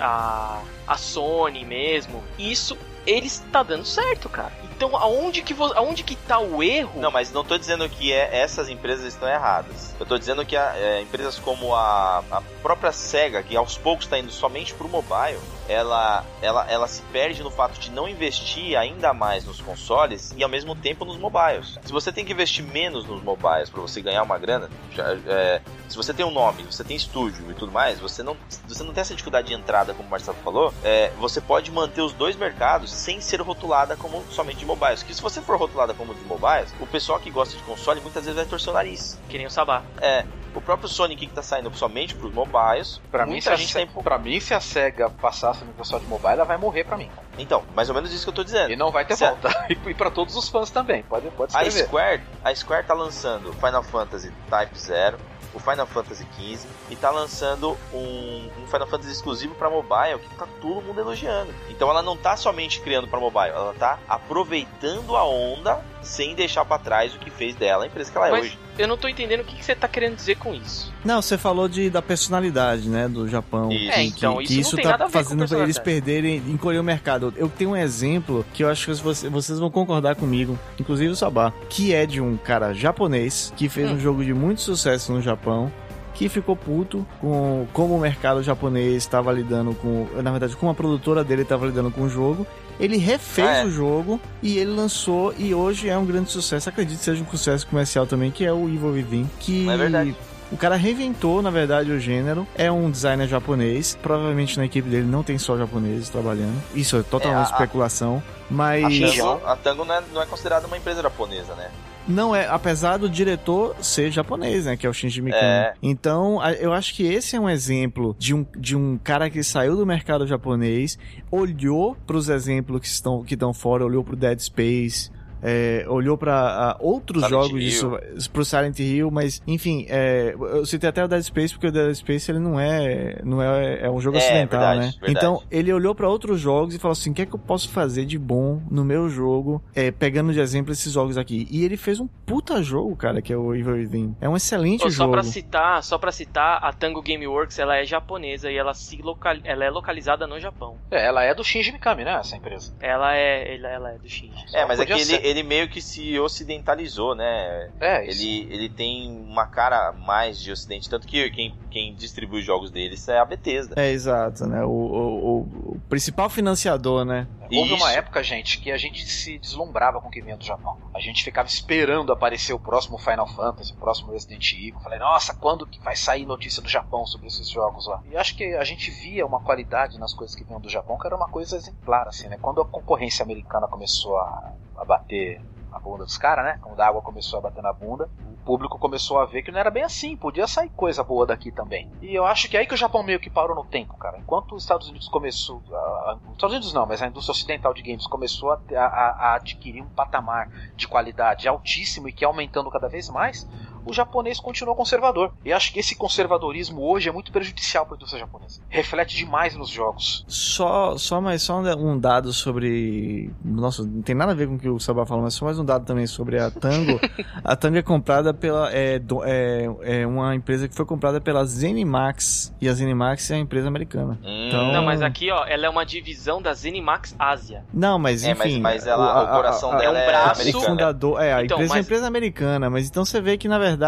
a Sony mesmo, isso eles tá dando certo, cara. Então aonde que tá o erro? Não, mas não tô dizendo que essas empresas estão erradas. Eu tô dizendo que empresas como a própria Sega, que aos poucos tá indo somente pro mobile, ela se perde no fato de não investir ainda mais nos consoles e ao mesmo tempo nos mobiles. Se você tem que investir menos nos mobiles para você ganhar uma grana, se você tem um nome, você tem estúdio e tudo mais, você não tem essa dificuldade de entrada, como o Marcelo falou, você pode manter os dois mercados sem ser rotulada como somente de mobiles. Porque se você for rotulada como de mobiles, o pessoal que gosta de console muitas vezes vai torcer o nariz. Que nem o Sabá. O próprio Sonic que tá saindo somente pros mobiles. Pra mim, se a SEGA passasse no console de mobile, ela vai morrer pra mim. Então, mais ou menos isso que eu tô dizendo. E não vai ter volta. E pra todos os fãs também, pode escrever. A Square tá lançando Final Fantasy Type 0, o Final Fantasy XV e tá lançando um Final Fantasy exclusivo pra mobile que tá todo mundo elogiando. Então ela não tá somente criando pra mobile, ela tá aproveitando a onda sem deixar pra trás o que fez dela a empresa que ela é hoje. Eu não tô entendendo o que você tá querendo dizer com isso. Não, você falou da personalidade, né, do Japão. Isso. Então, que isso não tem tá nada a ver fazendo com eles perderem, encolher o mercado. Eu tenho um exemplo que eu acho que vocês vão concordar comigo, inclusive o Sabá, que é de um cara japonês que fez um jogo de muito sucesso no Japão, que ficou puto com como o mercado japonês estava lidando com... Na verdade, como a produtora dele estava lidando com o jogo. Ele refez o jogo e ele lançou, e hoje é um grande sucesso. Acredito que seja um sucesso comercial também, que é o Evil Within. Que é verdade. O cara reinventou, na verdade, o gênero. É um designer japonês. Provavelmente na equipe dele não tem só japoneses trabalhando. Isso é totalmente especulação. Mas... A Tango não é considerada uma empresa japonesa, né? Não é, apesar do diretor ser japonês, né, que é o Shinji Mikami. Então, eu acho que esse é um exemplo de um cara que saiu do mercado japonês, olhou para os exemplos que estão fora, olhou pro Dead Space, olhou pra outros jogos disso, pro Silent Hill, mas enfim, eu citei até o Dead Space porque o Dead Space ele não é um jogo ocidental, verdade, né? Verdade. Então ele olhou pra outros jogos e falou assim, o que é que eu posso fazer de bom no meu jogo, pegando de exemplo esses jogos aqui, e ele fez um puta jogo, cara, que é o Evil Within. É um excelente jogo. Só pra citar, a Tango Gameworks, ela é japonesa e ela é localizada no Japão. Ela é do Shinji Mikami, né, essa empresa? Ela é do Shinji. Mas é que ele meio que se ocidentalizou, né? Ele tem uma cara mais de ocidente, tanto que quem distribui os jogos deles é a Bethesda. Exato, né? O principal financiador, né? Houve uma época, gente, que a gente se deslumbrava com o que vinha do Japão. A gente ficava esperando aparecer o próximo Final Fantasy, o próximo Resident Evil. Falei, nossa, quando que vai sair notícia do Japão sobre esses jogos lá? E acho que a gente via uma qualidade nas coisas que vinham do Japão, que era uma coisa exemplar, assim, né? Quando a concorrência americana começou a bater a bunda dos caras, né? Quando a água começou a bater na bunda, o público começou a ver que não era bem assim, podia sair coisa boa daqui também. E eu acho que é aí que o Japão meio que parou no tempo, cara. Enquanto os Estados Unidos começou... Os Estados Unidos não, mas a indústria ocidental de games começou a adquirir um patamar de qualidade altíssimo e que é aumentando cada vez mais, o japonês continuou conservador. E acho que esse conservadorismo hoje é muito prejudicial para a indústria japonesa. Reflete demais nos jogos. Só um dado sobre... Nossa, não tem nada a ver com o que o Sabá falou, mas só mais um dado também sobre a Tango. A Tango é comprada pela... É uma empresa que foi comprada pela ZeniMax. E a ZeniMax é uma empresa americana. Então... Não, mas aqui, ó, ela é uma divisão da ZeniMax Ásia. Não, mas enfim... Mas ela, o coração dela é um braço. americano. O fundador... a então, empresa é uma empresa americana, mas então você vê que, na verdade,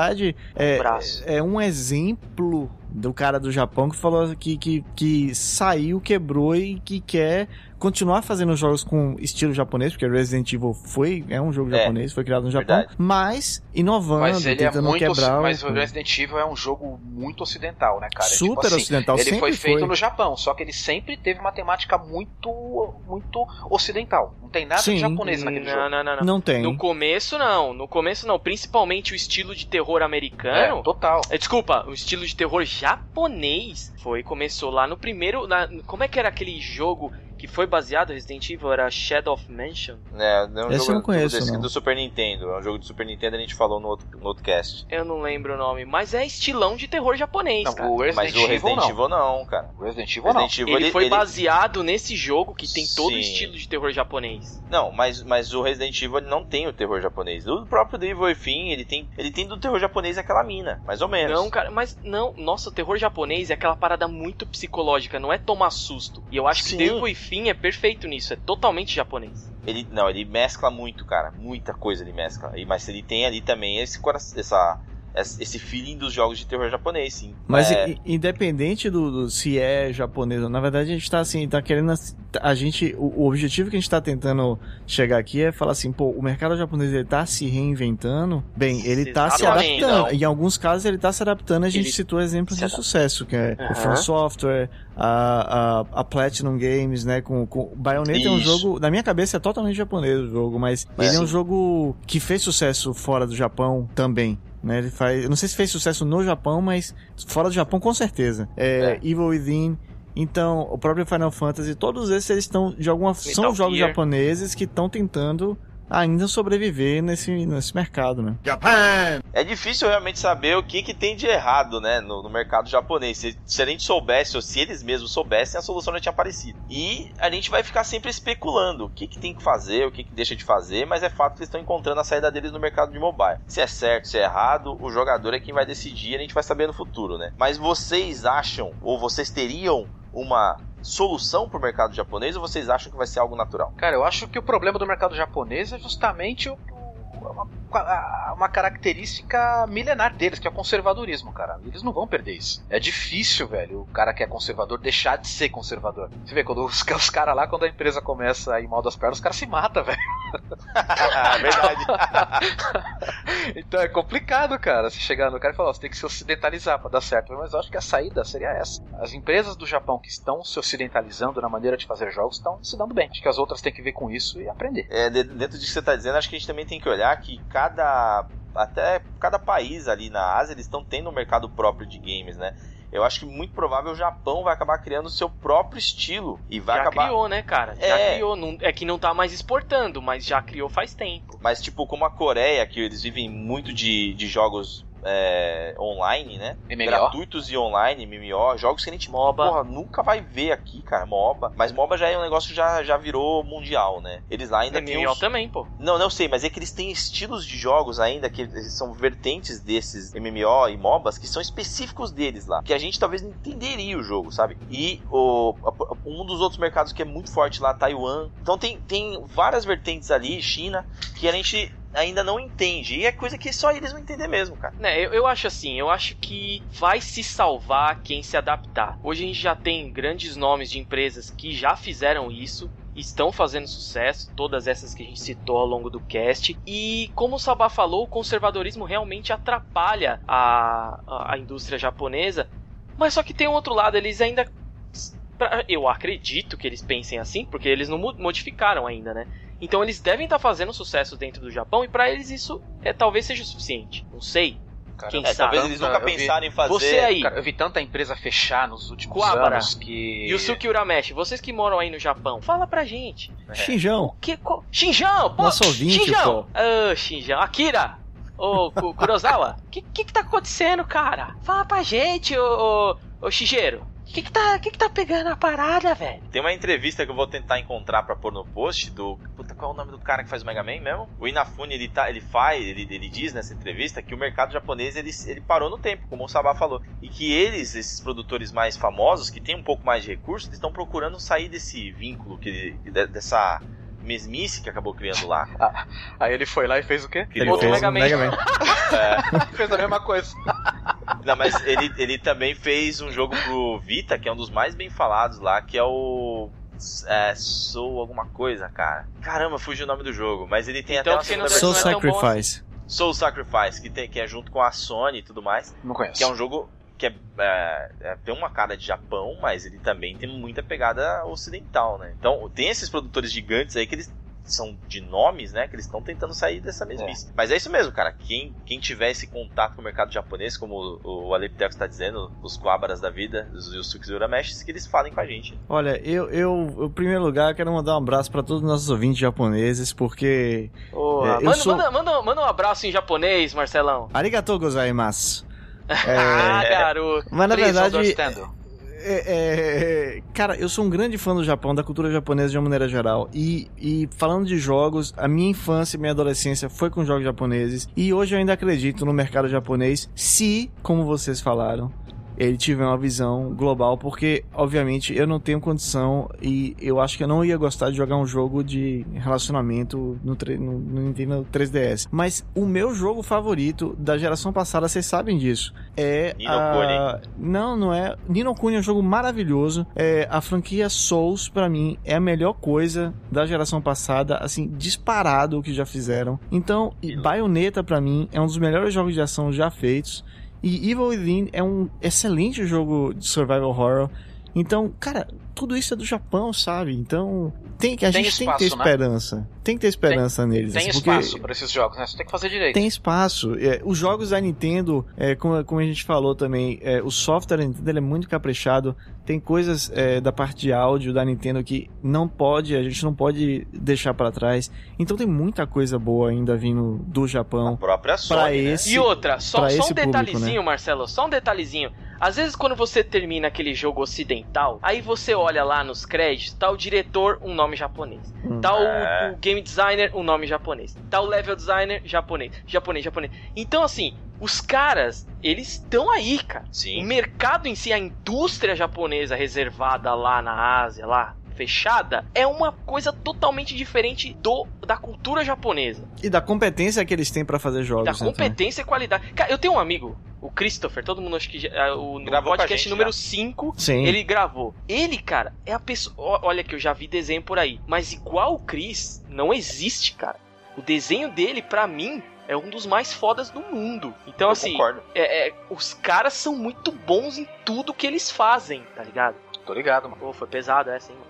é um exemplo do cara do Japão que falou que saiu, quebrou e que quer continuar fazendo jogos com estilo japonês, porque Resident Evil é um jogo japonês, foi criado no Japão, mas inovando, tentando quebrar... Mas o Resident Evil é um jogo muito ocidental, né, cara? Super ocidental, ele foi feito no Japão, só que ele sempre teve uma temática muito, muito ocidental. Não tem nada de japonês naquele jogo. Não tem. No começo não, principalmente o estilo de terror americano. Total. Desculpa, o estilo de terror japonês começou lá no primeiro... como é que era aquele jogo que foi baseado em Resident Evil? Era Shadow of Mansion? É um esse jogo eu não conheço, não. Do Super Nintendo. É um jogo do Super Nintendo, a gente falou no outro cast. Eu não lembro o nome, mas é estilão de terror japonês, não, cara. Mas o Resident Evil não, cara. O Resident Evil não. Ele foi baseado nesse jogo que tem todo o estilo de terror japonês. Não, mas o Resident Evil não tem o terror japonês. O próprio Evil Within, ele tem do terror japonês aquela mina, mais ou menos. Não, cara, mas não. Nossa, o terror japonês é aquela parada muito psicológica, não é tomar susto. E eu acho que o Evil Within é perfeito nisso, é totalmente japonês. Ele mescla muito, cara. Muita coisa ele mescla. Mas ele tem ali também esse feeling dos jogos de terror japonês, sim. Mas independente do se é japonês, na verdade a gente tá assim, tá querendo... O objetivo que a gente tá tentando chegar aqui é falar assim, pô, o mercado japonês ele tá se reinventando, bem, ele tá se adaptando. Em alguns casos ele tá se adaptando, a gente citou exemplos de sucesso, que é o From Software, a Platinum Games, né, com Bayonetta. É um jogo, na minha cabeça é totalmente japonês o jogo, mas ele é um jogo que fez sucesso fora do Japão também. Né, eu não sei se fez sucesso no Japão, mas fora do Japão com certeza. Evil Within, então o próprio Final Fantasy, todos esses eles estão de alguma são jogos japoneses que estão tentando ainda sobreviver nesse mercado, né? É difícil realmente saber o que tem de errado, né, no mercado japonês. Se a gente soubesse, ou se eles mesmos soubessem, a solução já tinha aparecido. E a gente vai ficar sempre especulando o que tem que fazer, o que deixa de fazer, mas é fato que eles estão encontrando a saída deles no mercado de mobile. Se é certo, se é errado, o jogador é quem vai decidir e a gente vai saber no futuro, né? Mas vocês acham, ou vocês teriam uma solução pro mercado japonês, ou vocês acham que vai ser algo natural? Cara, eu acho que o problema do mercado japonês é justamente uma característica milenar deles, que é o conservadorismo, cara. Eles não vão perder isso. É difícil, velho, o cara que é conservador deixar de ser conservador. Você vê, quando os caras lá, quando a empresa começa a ir mal das pernas, os caras se matam, velho. Verdade. Então é complicado, cara, você chegar no cara e falar, você tem que se ocidentalizar pra dar certo. Mas eu acho que a saída seria essa. As empresas do Japão que estão se ocidentalizando na maneira de fazer jogos estão se dando bem. Acho que as outras têm que ver com isso e aprender. Dentro disso que você tá dizendo, acho que a gente também tem que olhar que cada país ali na Ásia, eles estão tendo um mercado próprio de games, né? Eu acho que muito provável o Japão vai acabar criando o seu próprio estilo e vai acabar... criou, né, cara? Já criou. É que não tá mais exportando, mas já criou faz tempo. Mas tipo, como a Coreia, que eles vivem muito de jogos online, né? MMO? Gratuitos e online, MMO, jogos que a gente nunca vai ver aqui, cara, MOBA. Mas MOBA já é um negócio que já virou mundial, né? Eles lá ainda têm MMO também, pô. Não, eu sei, mas é que eles têm estilos de jogos ainda, que são vertentes desses MMO e MOBAs, que são específicos deles lá. Que a gente talvez não entenderia o jogo, sabe? E um dos outros mercados que é muito forte lá, Taiwan. Então tem várias vertentes ali, China, que a gente ainda não entende. E é coisa que só eles vão entender mesmo, cara. Eu acho assim, eu acho que vai se salvar quem se adaptar. Hoje a gente já tem grandes nomes de empresas que já fizeram isso, estão fazendo sucesso, todas essas que a gente citou ao longo do cast. E como o Sabá falou, o conservadorismo realmente atrapalha a indústria japonesa. Mas só que tem um outro lado, eles ainda... Eu acredito que eles pensem assim, porque eles não modificaram ainda, né? Então eles devem estar fazendo sucesso dentro do Japão, e pra eles isso talvez seja o suficiente. Não sei. Cara, quem sabe? Talvez eles nunca pensaram em fazer... Você aí. Cara, eu vi tanta empresa fechar nos últimos Kuwabara, anos que... Yusuke Urameshi, vocês que moram aí no Japão, fala pra gente. Shinjão. Shinjão, pô! Nosso ouvinte, Shinjão! Shinjão. Akira! Ô, Kurosawa, o que tá acontecendo, cara? Fala pra gente, ô Shigeru. O que tá pegando a parada, velho? Tem uma entrevista que eu vou tentar encontrar pra pôr no post do... Puta, qual é o nome do cara que faz o Mega Man mesmo? O Inafune, ele diz nessa entrevista que o mercado japonês, ele parou no tempo, como o Sabá falou. E que esses produtores mais famosos, que tem um pouco mais de recursos, eles estão procurando sair desse vínculo, dessa mesmice que acabou criando lá. Aí ele foi lá e fez o quê? Ele fez Mega Man. Fez a mesma coisa. Não, mas ele também fez um jogo pro Vita, que é um dos mais bem falados lá, que é o... Soul alguma coisa, cara. Caramba, fugiu o nome do jogo. Mas ele tem então, até uma segunda Soul versão. Sacrifice. Soul Sacrifice, que é junto com a Sony e tudo mais. Não conheço. Que é um jogo que tem uma cara de Japão, mas ele também tem muita pegada ocidental, né? Então tem esses produtores gigantes aí que eles são de nomes, né? Que eles estão tentando sair dessa mesmice. Mas é isso mesmo, cara. Quem tiver esse contato com o mercado japonês, como o Alepteco está dizendo, os Kuwabaras da vida, os Yusuke Urameshis, que eles falem com a gente. Olha, eu em primeiro lugar, quero mandar um abraço para todos os nossos ouvintes japoneses, porque... Manda um abraço em japonês, Marcelão. Arigatou gozaimasu. Garoto. Mas na verdade... understand. Cara, eu sou um grande fã do Japão, da cultura japonesa de uma maneira geral. E falando de jogos, a minha infância e minha adolescência foi com jogos japoneses. E hoje eu ainda acredito no mercado japonês, se, como vocês falaram, ele tiver uma visão global, porque, obviamente, eu não tenho condição e eu acho que eu não ia gostar de jogar um jogo de relacionamento no Nintendo 3DS. Mas o meu jogo favorito da geração passada, vocês sabem disso, é Ni no Kuni. Não é. Ni no Kuni é um jogo maravilhoso. A franquia Souls, pra mim, é a melhor coisa da geração passada, assim, disparado o que já fizeram. Então, Bayonetta, pra mim, é um dos melhores jogos de ação já feitos. E Evil Within é um excelente jogo de survival horror. Então, cara, tudo isso é do Japão, sabe? Então, a gente tem que ter esperança. Né? Tem que ter esperança neles. Tem espaço pra esses jogos, né? Você tem que fazer direito. Tem espaço. Os jogos da Nintendo, como a gente falou também, o software da Nintendo ele é muito caprichado. tem coisas da parte de áudio da Nintendo que a gente não pode deixar pra trás. Então tem muita coisa boa ainda vindo do Japão. A própria Sony, né? E outra, só um detalhezinho, público, né? Marcelo, só um detalhezinho. Às vezes quando você termina aquele jogo ocidental, aí você olha lá nos créditos, tá o diretor, um nome japonês. Tá o game designer, um nome japonês. Tá o level designer, japonês. Então assim, os caras, eles estão aí, cara. Sim. O mercado em si, a indústria japonesa reservada lá na Ásia, lá, fechada, é uma coisa totalmente diferente da cultura japonesa. E da competência que eles têm pra fazer jogos. Da competência e qualidade. Cara, eu tenho um amigo, o Christopher, todo mundo acho que no podcast número 5, ele gravou. Ele, cara, é a pessoa... Olha que eu já vi desenho por aí, mas igual o Chris, não existe, cara. O desenho dele, pra mim, é um dos mais fodas do mundo. Então, assim, concordo. Os caras são muito bons em tudo que eles fazem, tá ligado? Tô ligado, mano. Pô, foi pesado essa, hein?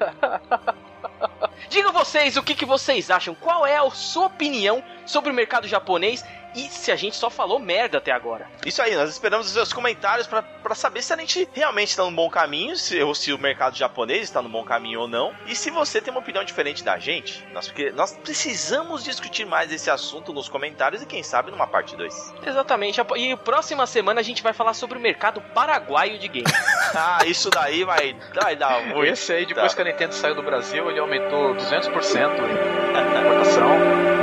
Digam vocês o que vocês acham. Qual é a sua opinião sobre o mercado japonês? E se a gente só falou merda até agora. Isso aí, nós esperamos os seus comentários pra saber se a gente realmente está no bom caminho, ou se o mercado japonês está no bom caminho ou não. E se você tem uma opinião diferente da gente, porque nós precisamos discutir mais esse assunto nos comentários e quem sabe numa parte 2. Exatamente. E próxima semana a gente vai falar sobre o mercado paraguaio de games. Isso daí vai dar muito. Esse aí, depois que a Nintendo saiu do Brasil, ele aumentou 200% em importação.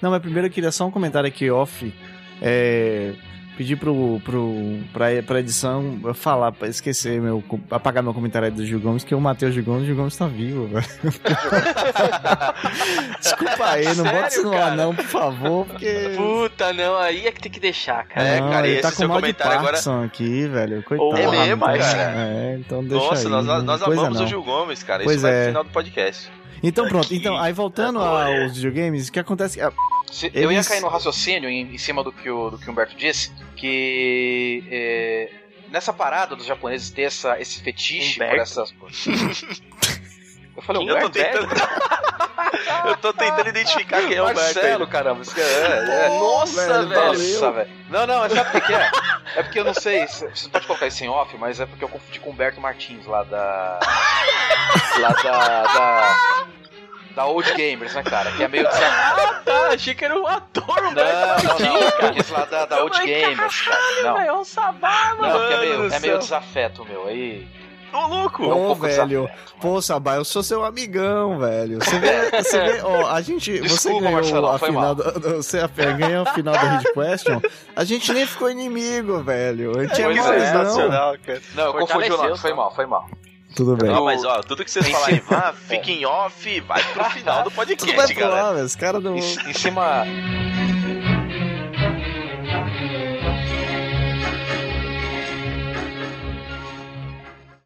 Não, mas primeiro eu queria só um comentário aqui off. Pedir pra edição falar, pra esquecer apagar meu comentário aí do Gil Gomes, que eu matei o Gil Gomes tá vivo, velho. Desculpa aí, não bota isso no ar não, por favor, porque... Puta, não, aí é que tem que deixar, cara. Não, cara, ele esse tá com seu mal de comentário Parkinson agora... aqui, velho, coitado. É mesmo, cara? Então deixa Nossa, aí. nós amamos o Gil Gomes, cara. Pois isso vai é. pro final do podcast. Então pronto, aí voltando aos videogames, o que acontece... Eu ia cair no raciocínio em cima do que o Humberto disse, que nessa parada dos japoneses ter esse fetiche por essas coisas. Eu falei, Humberto? Eu tô tentando identificar quem é o Humberto. Marcelo, caramba. Nossa, velho. Não, sabe o que é? É porque eu não sei, você pode colocar isso em off, mas é porque eu confundi com o Humberto Martins, lá da Old Gamers, né, cara? Que é meio desafeto. Achei que era um ator, Não, esse lá da Old Gamers, cara. Não. É um sabá, mano. Não, porque é meio desafeto, meu. Aí. Ô, louco! É um pouco velho. desafeto. Pô, Sabá, eu sou seu amigão, velho. Você vê, ó, a gente... Desculpa, você ganhou Marcelo, a foi final mal. você ganhou a final do Hit Question. A gente nem ficou inimigo, velho. A gente é Pois mais, não. sensacional, cara. Não, eu confundi o nome. Foi mal. Tudo bem. Não, mas ó, tudo que vocês falarem, fiquem off, vai pro final do Tudo vai podcast, pro galera. lá, velho. Os caras do... Em cima